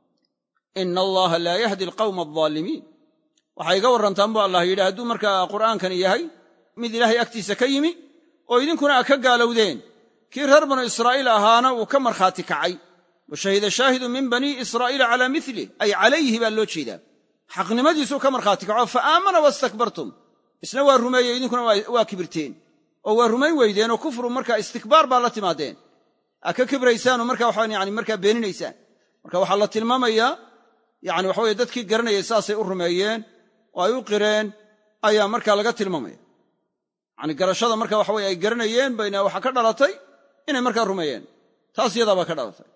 Speaker 1: ina allaha laa yahdi alqawma aldaalimiin waxay iga warrantaan bu allah yidhi hadduu markaa qur'aankani yahay mid ilaahay agtiisa ka yimi oo idinkuna a ka gaalowdeen kii reer banu israa'iil ahaana uu ka markhaati kacay washahida shaahidun min banii israa'iila calaa milih ay calayhi baa loo jeedaa xaqnimadiisuu ka markhaati kaco fa aamana wastakbartum isna waa rumeeyey idinkuna waa kibirteen oo waa rumayn weydeen oo kufru markaa istikbaar baa la timaadeen a ka kibraysaanoo markaa waxaan yani markaa beeninaysaan marka waxaa la tilmaamayaa yani waxa weye dadkii garanayay saasay u rumeeyeen oo ay u qireen ayaa markaa laga tilmaamaya yani garashada marka waxa weye ay garanayeen bayna waxaa ka dhalatay inay markaa rumeeyeen taas iyadaabaa ka dhalatay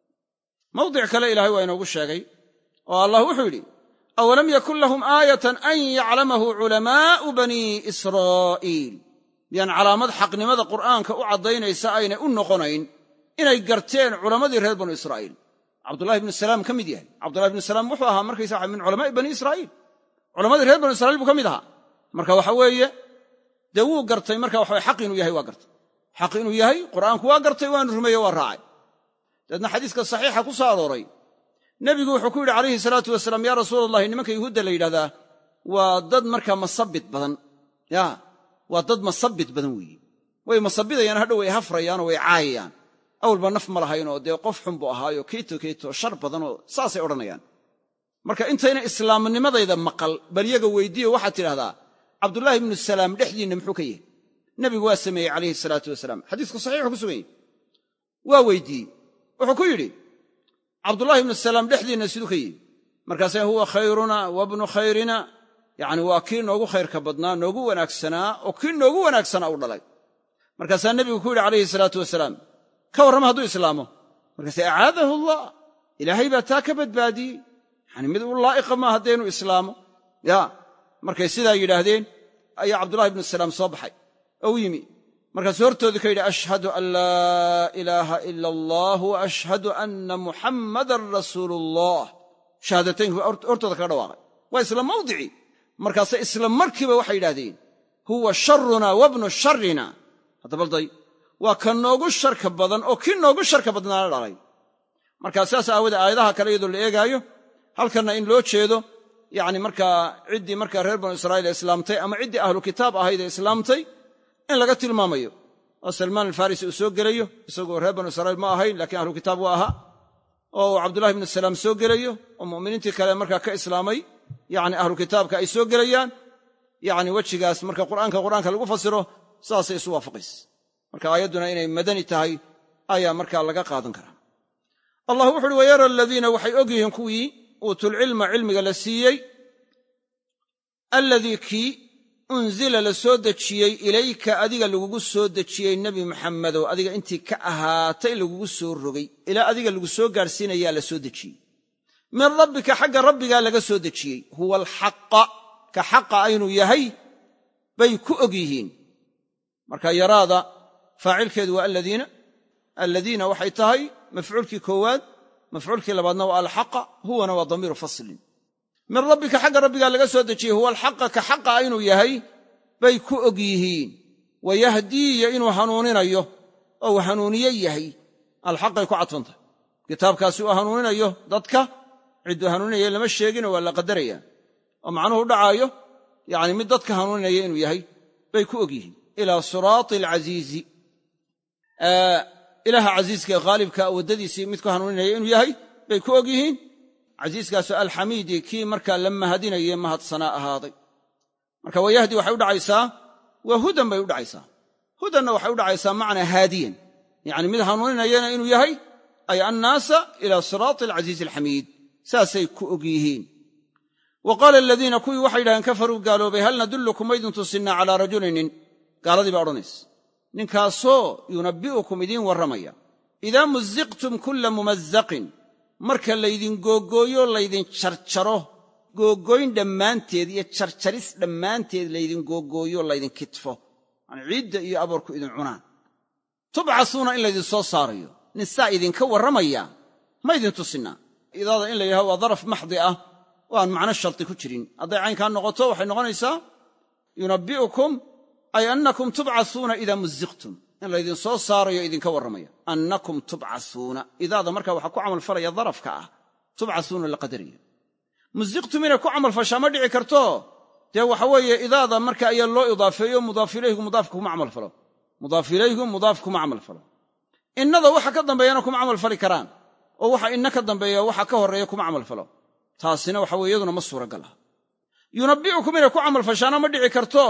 Speaker 1: mawdic kale ilaahay waa inoogu sheegay oo allah wuxuu yidhi awalam yakun lahum aayatan an yaclamahu culamaa'u banii israa'iil miyaan calaamad xaqnimada qur'aanka u caddaynaysa aynay u noqonayn inay garteen culammadii reer banu israa'iil cabdullahi ibnu salaam ka mid yahay cabdullahi ibnu salaam wuxuu ahaa markaysa min culamaa'i banii israa'iil culammadii reer banu israiil buu ka mid ahaa marka waxa weeye dee wuu gartay marka waxa xaq inuu yahay waa gartay xaq inuu yahay qur'aanku waa gartay waanu rumeeye waa raacay dabeedna xadiiska saxiixa ku soo arooray nebigu wuxuu ku yidhi calayhi salaatu wasalaam yaa rasuula allahi nimanka yuhuudda la yidhahdaa waa dad markaa masabit badan ya waa dad masabit badan weeye way masabidayaan hadhow way hafrayaanoo way caayayaan awalba naf ma lahaynoo dee qof xun buu ahaayo keeto shar badanoo saasay odhanayaan marka intayna islaamnimadayda maqal bal yaga weyddiiyo waxaad tidhahdaa cabdullaahi ibnu salaam dhexdiinna muxuu ka yahay nebigu waa sameeyey calayhi salaatu wasalaam xadiisku saxiixu ku sugan yahy waa weyddiiyey wuxuu ku yidhi cabdullaahi ibnu salaam dhexdiinna siduu ka yihi markaasee huwa khayruna wabnu khayrina yacni waa kii noogu khayrka badnaa noogu wanaagsanaa oo kii noogu wanaagsanaa u dhalay markaasaa nebigu ku yidhi calayhi salaatu wasalaam ka warrama hadduu islaamo markaasee acaadahu allah ilaahay baa taa ka badbaadiyey yani mid u laa'iqa maa haddaynu islaamo ya markay sidaa yidhaahdeen ayaa cabdullahi ibnu salaam soo baxay oo u yimi markaasuu hortoodii ka yidhi ashhadu an laa ilaaha ila allah wa ashhadu anna muxammadan rasuulu ullah shahaadataynku hortooda kaga dhawaaqay waa isla mawdicii markaase isla markiiba waxay yidhahdeen huwa sharuna wabnu sharina haddabalday waa ka noogu sharka badan oo kii noogu sharka badnaana dhalay markaa saas aawoodee aayadaha kale iyadoo la eegaayo halkanna in loo jeedo yacni markaa ciddii markaa reer banu israa'iil ee islaamtay ama ciddii ahlu kitaab ahayd ee islaamtay in laga tilmaamayo oo salmaan alfarisi uu soo gelayo isagoo reer banu israa'iil ma ahayn laakiin ahlu kitaab waa ahaa oo uu cabdullahi ibnu salaam soo gelayo oo mu'miniintii kale markaa ka islaamay yacni ahlu kitaabka ay soo gelayaan yacni wejigaas marka qur'aanka lagu fasiro saasay isu waafaqaysa marka aayadduna inay madani tahay ayaa markaa laga qaadan karaa allah wuxu uhi wayara aladiina waxay og yihiin kuwii uutulcilma cilmiga la siiyey alladii kii unzila la soo dejiyey ilayka adiga lagugu soo dejiyey nebi maxamedow adiga intii ka ahaatay lagugu soo rogay ilaa adiga lagu soo gaadhsiinayaa la soo dejiyey min rabbika xagga rabbigaa laga soo dejiyey huwa alxaqa ka xaqa aynuu yahay bay ku og yihiin marka yaraada faacilkeedu waa alladiina waxay tahay mafcuulkii koowaad mafcuulkii labaadna waa alxaqa huwana waa damiiru faslin min rabbika xagga rabbigaa laga soo dejiyey huwa alxaqa ka xaqa inuu yahay bay ku og yihiin wayahdiiya inuu hanuuninayo oo uu hanuuniye yahay alxaqay ku cadfantahay kitaabkaasi uu hanuuninayo dadka cidduu hanuuninaya lama sheegino waa la qadaraya oo macnuhu dhacaayo yacni mid dadka hanuuninaya inuu yahay bay ku og yihiin ilaa siraati alcasiizi ilaaha casiiska khaalibka waddadiisii mid ku hanuuninaya inuu yahay bay ku og yihiin casiiskaasoo alxamiidi kii markaa la mahadinaye mahadsanaa ahaaday marka wayahdi waxay u dhacaysaa waa hudan bay u dhacaysaa hudanna waxay u dhacaysaa macnaa haadiyan yacni mid hanuuninayana inuu yahay ay annaasa ilaa siraati alcasiizi alxamiid saasay ku og yihiin wa qaala aladiina kuwii waxay yidhahdeen kafaruu gaaloobay hal nadullukum maydin tusinnaa calaa rajulinin gaaladii baa odhanaysa ninkaasoo yunabbi'ukum idiin warramaya idaa muziqtum kulla mumazaqin marka laydin googooyo laydin jarjaro googooyn dhammaanteed iyo jarjaris dhammaanteed laydin googooyo laydin kitfo yani ciidda iyo aboorku idin cunaan tubcasuuna in laydin soo saarayo nin saa idinka warramaya ma ydin tusinnaa idaada in la yidhahdo waa daraf maxdi ah oo aan macno sharti ku jirin hadday caynkaa noqoto waxay noqonaysaa yunabbi'ukum ay annakum tubcasuuna idaa muziqtum in laydin soo saarayo idinka warramaya annakum tubcasuuna idaada markaa waxaa ku camalfalaya darafka ah tubcasuuna la qadaraya muziqtum inay ku camalfashaa ma dhici karto dee waxa weeye idaada marka ayaa loo idaafeeyo mudaaf ilayhigu mudaafka kuma camalfalo mudaaf ilayhigu mudaaf kuma camalfalo innada waxa ka dambeeyana kuma camalfali karaan oo waxa inna ka dambeeya waxa ka horreeya kuma camalfalo taasina waxa weye iyaduna ma suuragal ah yunabbi'ukum inay ku camalfashaana ma dhici karto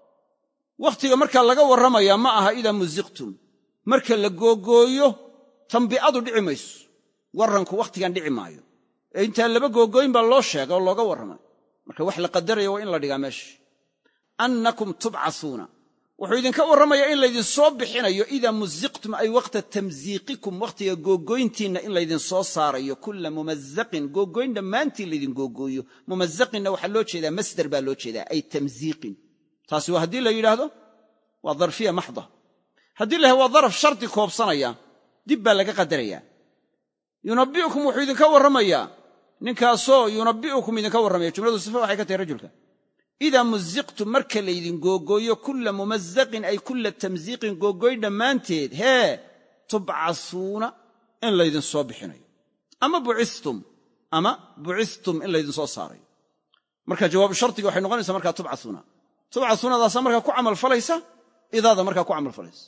Speaker 1: wakhtiga markaa laga warramaya ma aha idaa muziqtum marka la googooyo tambi'adu dhici mayso warranku wakhtigan dhici maayo ee intaan laba googooyin baa loo sheega oo looga warramay marka wax la qadaraya waa in la dhigaa meesha annakum tubcasuuna wuxuu idinka warramayaa in laydin soo bixinayo idaa muziqtum ay waqta tamsiiqikum wakhtiga googooyntiinna in laydin soo saarayo kulla mumazaqin googooyn dhammaantiin laydin googooyo mumazaqinna waxaa loo jeedaa masdar baa loo jeedaa ay tamsiiqin taasi waa haddii la yidhaahdo waa darfiya maxda haddii la yidhahdo waa daraf shardi koobsanaya dib baa laga qadarayaa yunabbi'ukum wuxuu idinka warramayaa ninkaasoo yunabbi'ukum idinka warramaya jumladu sifa waxay ka tahay rajulka idaa muziqtum marka laydin googooyo kulla mumazaqin ay kulla tamsiiqin googooyn dhammaanteed tubcasuuna in laydin soo bixinayo ama bucistum in laydin soo saarayo marka jawaabu shardiga waxay noqonaysaa markaa tubcasuunadaasaa markaa ku camalfalaysa idaada markaa ku camalfalaysa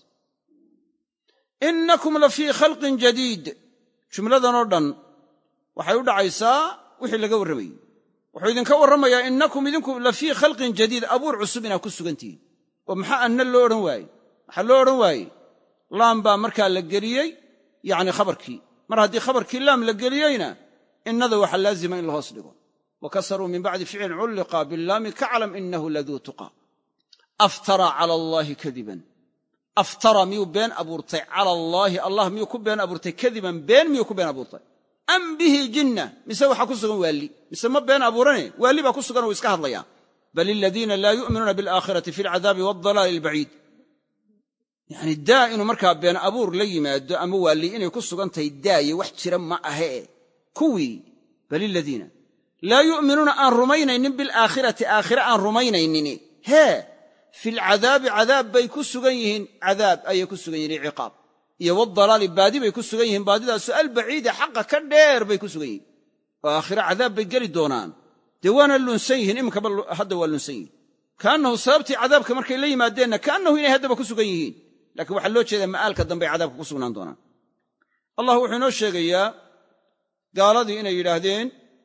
Speaker 1: innakum la fii khalqin jadiid jumladanoo dhan waxay u dhacaysaa wixii laga warramayey wuxuu idinka warramayaa innakum idinku la fii khalqin jadiid abuur cusub inaad ku sugantihiin oo maxaa anna loo odhan waaye waxaa loo odhan waaye laam baa markaa la geliyey yacni khabarkii mar haddii khabarkii laam la geliyeyna innada waxaa laazima in la hoos dhigo wakasaruu min bacdi ficlin culliqa billaami kaclam inahu laduu tuqa aftara cala allaahi kadiban aftara miyuu been abuurtay cala allaahi allah miyuu ku been abuurtay kadiban been miyuu ku been abuurtay am bihi jinna mise waxaa ku sugan waalli mise ma been abuurane waalli baa ku sugan uu iska hadlayaa bal iladiina laa yu'minuuna bilaakhirati fi alcadaabi waaldalaali albaciid yacni daa inuu markaa been abuur la yimaado ama waalli inay ku sugan tahay daaye wax jira ma ahee kuwii bal iladiina laa yu'minuuna aan rumaynaynin bilaakhirati aakhire aan rumaynaynin filcadaabi cadaab bay ku sugan yihiin cadaab ayay ku sugan yihiin ciqaab iyo waddalaali baadi bay ku sugan yihiin baadidaasu albaciida xaqa ka dheer bay ku sugan yihiin oo aakhira cadaab bay geli doonaan dee waana lunsan yihiin iminkaba hadda waa lunsan yihiin kaannahu sababtii cadaabka markay la yimaadeenna kaannahu inay haddaba ku sugan yihiin laakiin waxaa loo jeedaa ma'aalka dambe ay cadaabka ku sugnaan doonaan allah wuxuu inoo sheegayaa gaaladii inay yidhaahdeen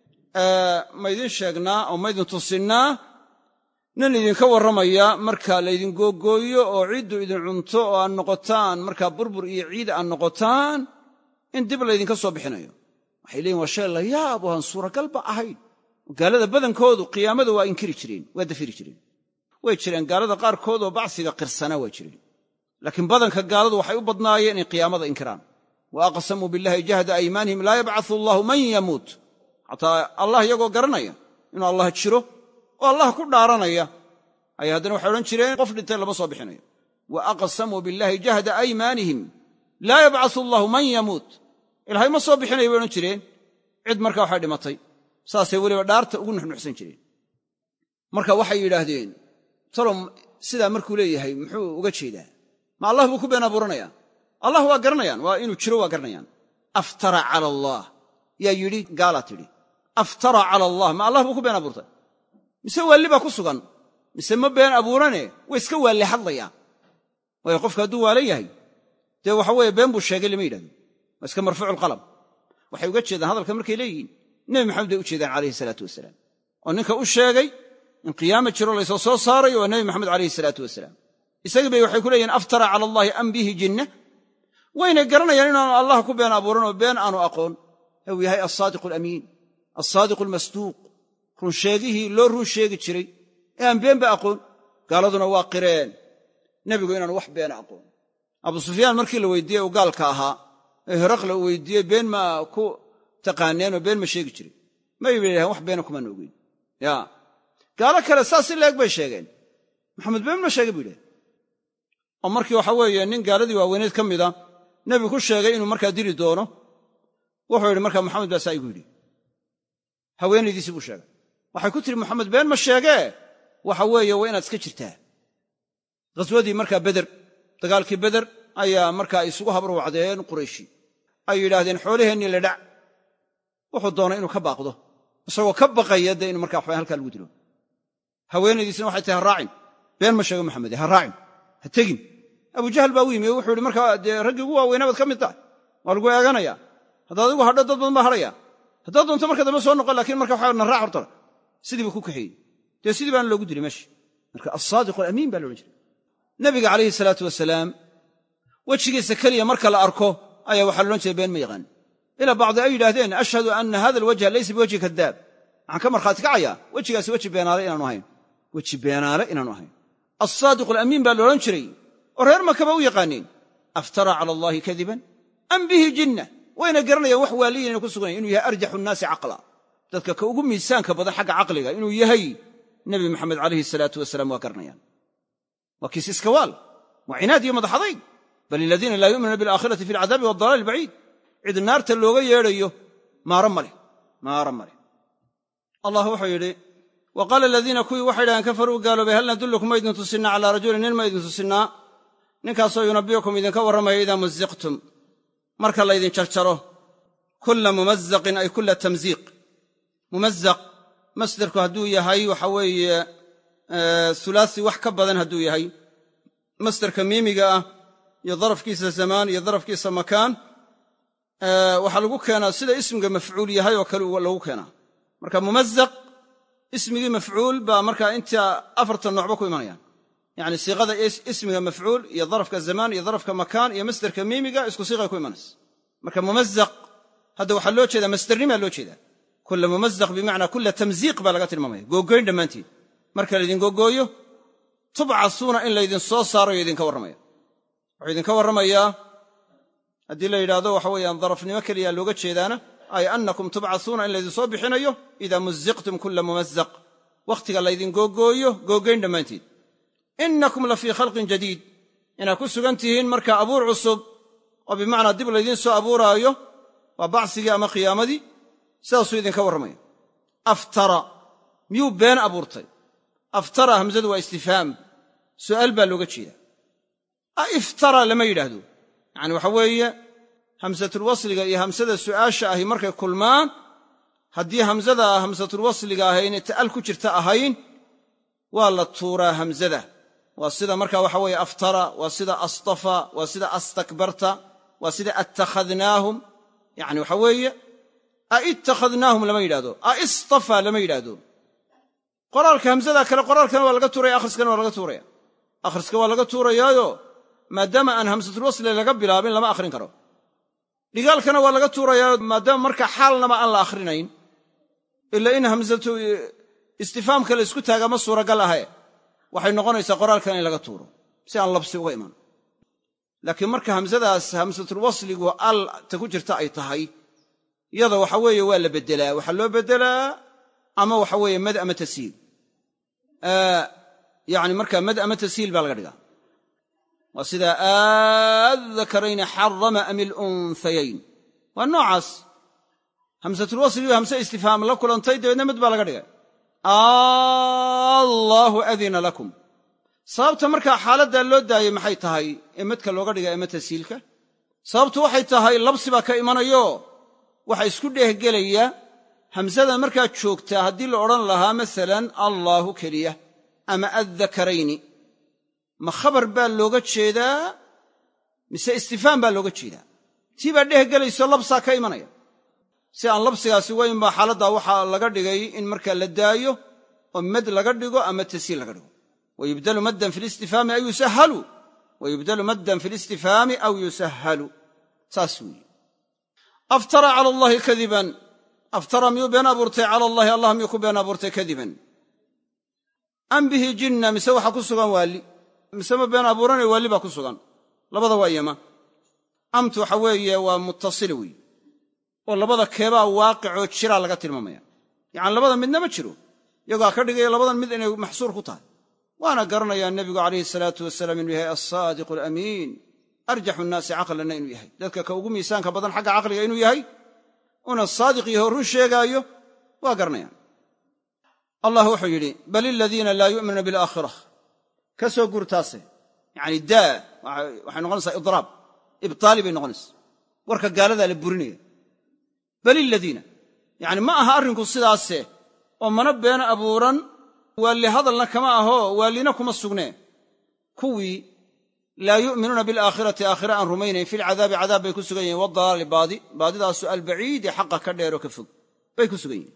Speaker 1: maydin sheegnaa oo maydin tusinnaa nin idinka warramaya markaa laydin googooyo oo ciiddu idin cunto oo aad noqotaan markaa burbur iyo ciid aad noqotaan in dib laydinka soo bixinayo waxay leeyihin waa shay la yaab oo aan suuragalba ahayn gaalada badankoodu qiyaamada waa inkiri jireen waa dafiri jireen way jireen gaalada qaarkood oo bacsiga qirsana waa jireen laakiin badanka gaaladu waxay u badnaayeen inay qiyaamada inkiraan wa aqsamuu billahi jahda aymaanihim laa yabcathu allaahu man yamuut xataa allah iyagoo garanaya inuu allah jiro oo allah ku dhaaranaya ayay haddana waxay odhan jireen qof dhintay lama soo bixinayo wa aqsamuu billahi jahda aymaanihim laa yabcathu allaahu man yamuut ilaahay ma soo bixinayo bay odhan jireen cid markaa waxay dhimatay saasay weliba dhaarta ugu nuxnuxsan jireen marka waxay yidhaahdeen talow sidaa markuu leeyahay muxuu uga jeedaa ma allah buu ku been abuuranayaa allah waa garanayaan waa inuu jiro waa garanayaan aftara cala allaah yaa yidhi gaalaa tidhi aftara cala allah ma allah buu ku been abuurtay mise waalli baa ku sugan mise ma been abuurane way iska waalle hadlayaan waayo qofka hadduu waalan yahay dee waxa weeye been buu sheegay lama yidhahdo waa iska marfuuculqalam waxay uga jeedaan hadalka markay leeyihiin nebi maxamed bay u jeedaan calayhi salaatu wasalaam oo ninka u sheegay in qiyaama jiro laysoo soo saarayo waa nebi maxamed calayhi salaatu wasalaam isagii bay waxay ku leeyihin aftara cala allaahi am bihi jinna waynay garanayaan inaanu allah ku been abuuran oo been aanu aqoon uu yahay alsaadiqu alamiin alsaadiqu almasduuq runsheegihii loo run sheegi jiray ee aan beenba aqoon gaaladuna waa qireen nebigu inaanu wax beena aqoon abu sufyaan markii la weydiiyey uu gaalka ahaa ee heraqla uu weydiiyey been ma ku taqaaneenoo been ma sheegi jiray may bay yidhahdeen wax beena kumaana ogeyn ya gaalo kale saas si leeg bay sheegeen maxamed been ma sheegay buu yidhahdeen oo markii waxa weeye nin gaaladii waaweyneed ka mida nebigu ku sheegay inuu markaa dili doono wuxuu yidhi markaa maxamed baa saa igu yidhi haweenaydiisii buu sheegay waxay ku tihi maxamed been ma sheegee waxa weeye waa inaad iska jirtaa ghaswadii markaa beder dagaalkii beder ayaa markaa isugu habarwacdeen qurayshi ay yidhaahdeen xoolaheennii la dhac wuxuu doonay inuu ka baaqdo isagoo ka baqaya dee inu markaa waxbaa halkaa lagu dilo haweenaydiisina waxay tahay ha raacin been ma sheego maxamede ha raacin ha tegin abujahal baa u yimi oo wuxuu yidhi markaa dee raggii ugu waaweynaa baad ka mid tahay waa lagu eeganayaa haddaad adigu hadho dad badan baa hadhaya haddaad doonto marka dambe soo noqon lakiin marka waxa na raac hortara sidii buu ku kaxeeyey dee sidii baana loogu dilay meesha marka alsaadiqu alamiin baa loodhan jiray nabiga calayhi salaatu wasalaam wejigiisa keliya marka la arko ayaa waxaa loodhan jiray been ma yaqaan ilaa bacdi ay yidhaahdeen ashhadu anna hada alwajha laysa biwajhi kadaab waxaan ka markhaati kacayaa wejigaasi weji beenaale inaanu ahayn weji beenaale inaanu ahayn alsaadiqu alamiin baa loodhan jiray oo reer makaba u yaqaaniin aftara cala allaahi kadiban am bihi jinna wayna garanayaan wax waaliyin inay ku sugnayn inuu yahay arjaxu nnaasi caqla dadka ka ugu miisaanka badan xagga caqliga inuu yahay nebi maxamed calayhi salaatu wasalaam waa garanayaan waa kiis iskawaal waa cinaad iyo madaxadayg bal iladiina laa yu'minuuna bilaakhirati fi alcadaabi waaldalaali albaciid cid naarta looga yeedhayo maara ma leh allah wuxuu yidhi wa qaala aladiina kuwii waxay dhahaan kafaruu gaaloobay hal nadullukum ma idin tusinnaa calaa rajulin nin ma idin tusinnaa ninkaasoo yunabbi'ukum idinka warramaya idaa muziqtum marka laydin jarjaro kulla mumazaqin ay kulla tamziiq mumazaq masdarku hadduu yahay waxa weeye hulaasi wax ka badan hadduu yahay masdarka miimiga ah iyo darafkiisa zamaan iyo darafkiisa makaan waxaa lagu keenaa sida ismiga mafcuul yahay oo kale lagu keenaa marka mumazaq ismigii mafcuul baa markaa inta afartan noocba ku imanayaan yacni siiqada ismiga mafcuul iyo darafka zamaan iyo darafka makaan iyo masdarka miimiga isku siiqay ku imanaysa marka mumazaq hadda waxaa loo jeedaa masdarnimaa loo jeedaa kulla mumazaq bimacnaa kulla tamziiq baa laga tilmaamaya googoyn dhammaanteed marka laydin googooyo tubcasuuna in laydin soo saarayo idinka warramaya wuxuu idinka warramayaa haddii la yidhaahdo waxa weeyaan darafnimo keliya looga jeedaana ay annakum tubcasuuna in laydin soo bixinayo idaa muziqtum kulla mumazaq wakhtiga laydin googooyo googoyn dhammaanteed innakum la fii khalqin jadiid inaad ku sugan tihiin markaa abuur cusub oo bimacnaa dib laydiin soo abuuraayo waa bacsigii ama qiyaamadii sidaasuu idinka warramaya aftara miyuu been abuurtay aftara hamsadu waa istifhaam su'aal baa looga jeedaa iftara lama yidhaahdo yacani waxa weeye hamsatulwasliga iyo hamsada su'aasha ahi markay kulmaan haddii hamzada hamsatulwasliga ahayn ta'al ku jirta ahayn waa la tuuraa hamzada. waa sida markaa waxa weeye aftara, waa sida astafa, waa sida astakbarta, waa sida attakhadnaahum. yani waxa weeye aittakhadnaahum lama yidhahdo, aistafa lama yidhaahdo. qoraalka hamzada kale qoraalkana waa laga tuuraya, akhriskana waa laga tuuraya. akhriska waa laga tuurayaayo maadaama aan hamsatulwasli laga bilaabin lama akhrin karo. dhigaalkana waa laga tuurayaayo maadaama marka xaalnama aan la akhrinayn, ila in hamsatu istifaamka la isku taaga ma suuragal ahe, waxay noqonaysaa qoraalkan in laga tuuro si aan labsi uga iman. laakiin marka hamsadaas hamsatulwasligu al ta ku jirta ay tahay, iyada waxa weeye waa la beddelaa. waxaa loo beddelaa ama waxa weeye mad ama tasiil. yani markaa mad ama tasiil baa laga dhigaa. waa sida addakarayni xarama am ilunhayayn. waa noocaas hamsatulwasligu hamse istifhaam la kulantay, dabeedna mad baa laga dhigay. allaahu adina lakum. sababta markaa xaaladdaa loo daayey maxay tahay ee madka looga dhiga ama tasiilka? sababtu waxay tahay labsi baa ka imanayo waxa isku dheehgelaya hamsada markaa joogtaa haddii la odhan lahaa masalan allaahu keliya ama addakarayni, ma khabar baa looga jeedaa mise istifhaam baa looga jeedaa? tii baa dhehgelayso labsaa ka imanaya. si aan labsigaasi weyn baa xaaladdaa waxaa laga dhigay in markaa la daayo oo mad laga dhigo ama tasiil laga dhigo. wayubdalu maddan fi listifhaami aw yusahhalu, wayubdalu maddan fi listifhaami aw yusahhalu. saas weeye. aftara cala allahi kadiban. aftara miyuu been abuurtay cala allahi allah miyuu ku been abuurtay kadiban? am bihi jinna, mise waxa ku sugan waali, mise ma been abuuranay waalli baa ku sugan. labada waa yama. amtu waxa weeye waa muttasila weeye, oo labada keebaa waaqicoo jiraa laga tilmaamaya. yacani labada midna ma jiro, iyagaa ka dhigaya labadan mid inay maxsuur ku tahay. waana garanayaa nebigu calayhi salaatu wasalaam inuu yahay alsaadiqu alamiin, arjaxu nnaasi caqlanna inuu yahay, dadka ka ugu miisaanka badan xagga caqliga inuu yahay, una saadiq yaho run sheegaayo waa garanayaan. allah wuxuu yidhi bal iladiina laa yu'minuuna bilaakhira. ka soo guurtaase yani daa waxay noqonaysaa idraab, ibtaali bay noqonaysa. warka gaaladaa la burinaya. bal iladiina yani ma aha arrinku sidaase, oo mana been abuuran, waalli hadalna kama aho waallina kuma sugnee. kuwii laa yu'minuuna bilaakhirati aakhira aan rumaynayn filcadaabi cadaab bay ku sugan yihiin, wadalaali baadi, baadidaasu albaciidi xaqa ka dheeroo ka fog bay ku sugan yihiin.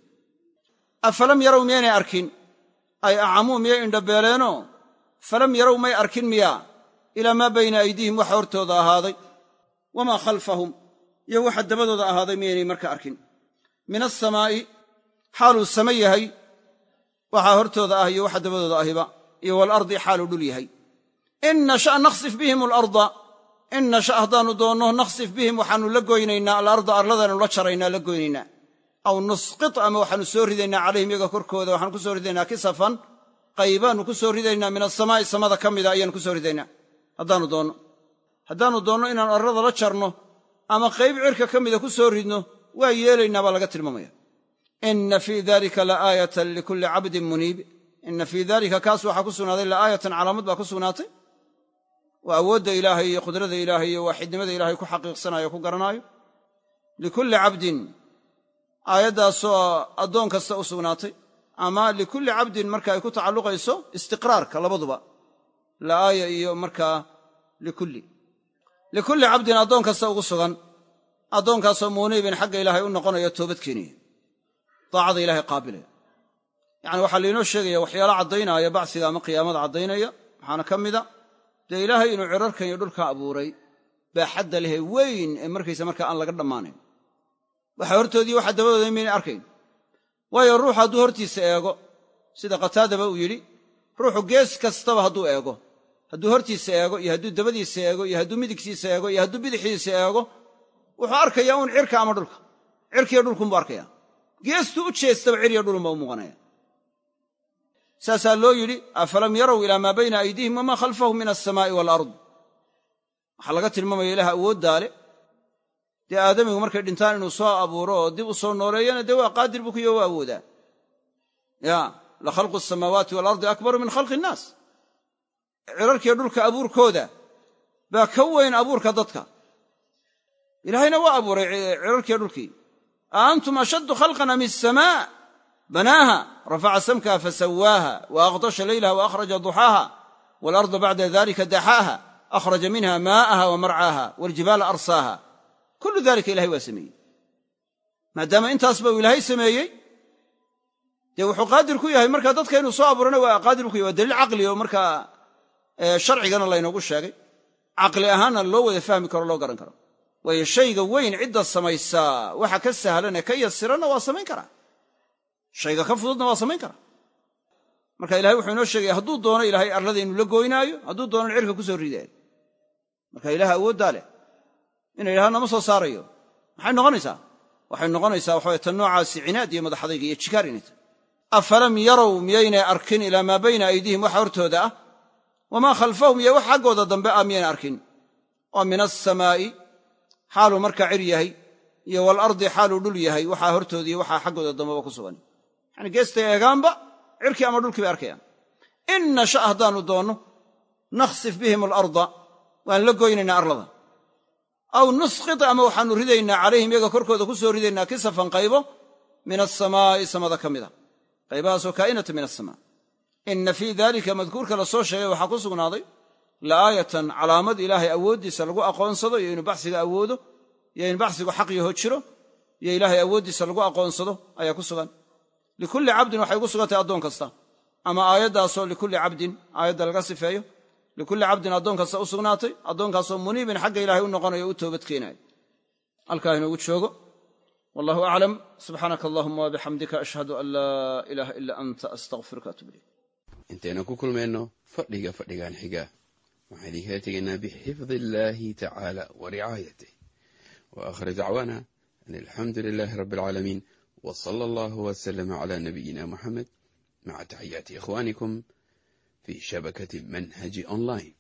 Speaker 1: afalam yarow miyaynay arkin, ay acamuu miyay indhabeeleenoo falam yarow may arkin miyaa ilaa maa bayna aydiihim waxa hortooda ahaaday, wamaa khalfahum iyo waxa dabadooda ahaaday miyaynay marka arkin. min asamaa'i xaaluu same yahay waxaa hortooda ah iyo waxa dabadooda ahiba, iyo waalardi xaaluu dhul yahay. in nasha nakhsif bihim alarda, in nasha haddaannu doonno nakhsif bihim waxaannu la goynaynaa alarda, arladaannu la jaraynaa, la goynaynaa. aw nusqit ama waxaannu soo ridaynaa calayhim iyaga korkooda, waxaanu ku soo ridaynaa kisafan, qaybaannu ku soo ridaynaa min asamaa'i samada ka mida ayaannu ku soo ridaynaa haddaannu doonno. haddaannu doonno inaannu arlada la jarno ama qayb cirka ka mida ku soo ridno waa yeelaynaa baa laga tilmaamaya. inna fii dalika laaayatan likulli cabdin muniib. inna fii dalika kaas waxaa ku sugnaaday laaayatan calaamad baa ku sugnaatay, waa awoodda ilaahay iyo qudrada ilaahay iyo waaxidnimada ilaahay ku xaqiiqsanaayo o ku garanaayo. likulli cabdin aayaddaasoo addoon kasta u sugnaatay, ama likulli cabdin marka ay ku tacalluqayso istiqraarka labaduba, laaaya iyo markaa likulli cabdin addoon kasta ugu sugan, addoonkaasoo muniibin xagga ilaahay u noqonayo toobad keenaya, daacada ilaahay qaabilaya. yacani waxaa lainoo sheegaya waxyaala caddaynaya bacsiga ama qiyaamada caddaynaya. waxaana ka mida dee ilaahay inuu cirarkan iyo dhulka abuuray baaxadda lehe weyn ee markaysa markaa aan laga dhammaanayn. waxa hortoodii waxa dabadooda maynay arkayn. waayo ruux hadduu hortiisa eego, sida qataadaba uu yidhi, ruuxu gees kastaba hadduu eego, hadduu hortiisa eego iyo hadduu dabadiisa eego iyo hadduu midigtiisa eego iyo hadduu bidixiisa eego, wuxuu arkayaa uun cirka ama dhulka, cirkiiyo dhulkunbuu arkaya. geestuu u jeestaba ciryo dhulunba u muuqanaya. saasaa loo yidhi afalam yarow ilaa maa bayna aydiihim wamaa khalfahum min alsamaa'i waalard. waxaa laga tilmaamaya ilaah awooddaa le. dee aadamigu markay dhintaan inuu soo abuuro oo dib u soo nooleeyana dee waa qaadir buu kuyo waa awoodaa. ya la khalqu asamaawaati waalardi akbaru min khalqi innaas. cirarkiiyo dhulka abuurkooda baa ka weyn abuurka dadka. ilaahayna waa abuuray cirarkiiyo dhulkii, أأنتم أشد خلقا أم السماء بناها رفع سمكها فسواها وأغطش ليلها وأخرج ضحاها والأرض بعد ذلك دحاها أخرج منها ماءها ومرعاها والجبال أرساها كل ذلك إلهي waa sameeyey maadaama intaasba uu ilaahay sameeyey dee wuxuu qaadir ku yahay markaa dadka inuu soo abuurana waa qaadir ku yahay waa daliil caqli oo markaa sharcigana laynoogu sheegay caqli ahaanna loo wada fahmi karo loo garan karo waayo shayga weyn cidda samaysaa waxa ka sahlan ee ka yasiranna waa samayn karaa shayga ka fududna waa samayn karaa marka ilahay wuxuu inoo sheegaya hadduu doono ilaahay arlada inuu la gooynaayo hadduu doono cirka ku soo ridaayo marka ilaah awooddaa leh inuu yidhahdo nama soo saarayo maxay noqonaysaa waxay noqonaysaa waxa weye tan noocaasi cinaad iyo madaxadayga iyo jikaar inay tahay afalam yarow miyaynay arkin ilaa maa bayna aydiihim waxa hortooda ah wamaa khalfahum iyo wax xaggooda dambe ah miyaynay arkin oo min asamaa'i xaaluu markaa cir yahay iyo waalardi xaaluu dhul yahay waxaa hortooda iyo waxaa xaggooda dambeba ku sugan yacani geestay eegaanba cirkii ama dhulkii bay arkayaan in nasha haddaannu doonno nakhsif bihim alarda waan la goynaynaa arlada aw nusqit ama waxaannu ridaynaa calayhim iyaga korkooda ku soo ridaynaa kisafan qaybo min asamaa'i samada ka mida qaybahaasoo kaa'inata min asamaa inna fii daalika madkuurka la soo sheegay waxaa ku sugnaaday la'aayatan calaamad ilaahay awooddiisa lagu aqoonsado iyo inuu baxsiga awoodo iyo in baxsigu xaq yaho jiro iyo ilaahay awooddiisa lagu aqoonsado ayaa ku sugan likulli cabdin waxay ugu sugantahay addoon kasta ama aayaddaasoo likulli cabdin aayadda laga sifeeyo likulli cabdin addoon kasta u sugnaatay addoonkaasoo muniibin xagga ilaahay u noqonayo u toobad keenaayo halkaa inoogu joogo wallahu aclam subxaanaka allahuma wabixamdika ashhadu an laa ilaaha ila anta astaqfiruka atub ilayk
Speaker 2: intaynu ku kulmayno fadhigan xiga waxaan idinkaga tegaynaa bixifdi illaahi tacaala wa ricaayatih wa aakhir dacwaana an alxamdu lilaahi rabbi alcaalamiin wa sala allahu wasalama calaa nabiyina muxamed maca taxiyaati ikhwaanikum في شبكة منهج أونلاين.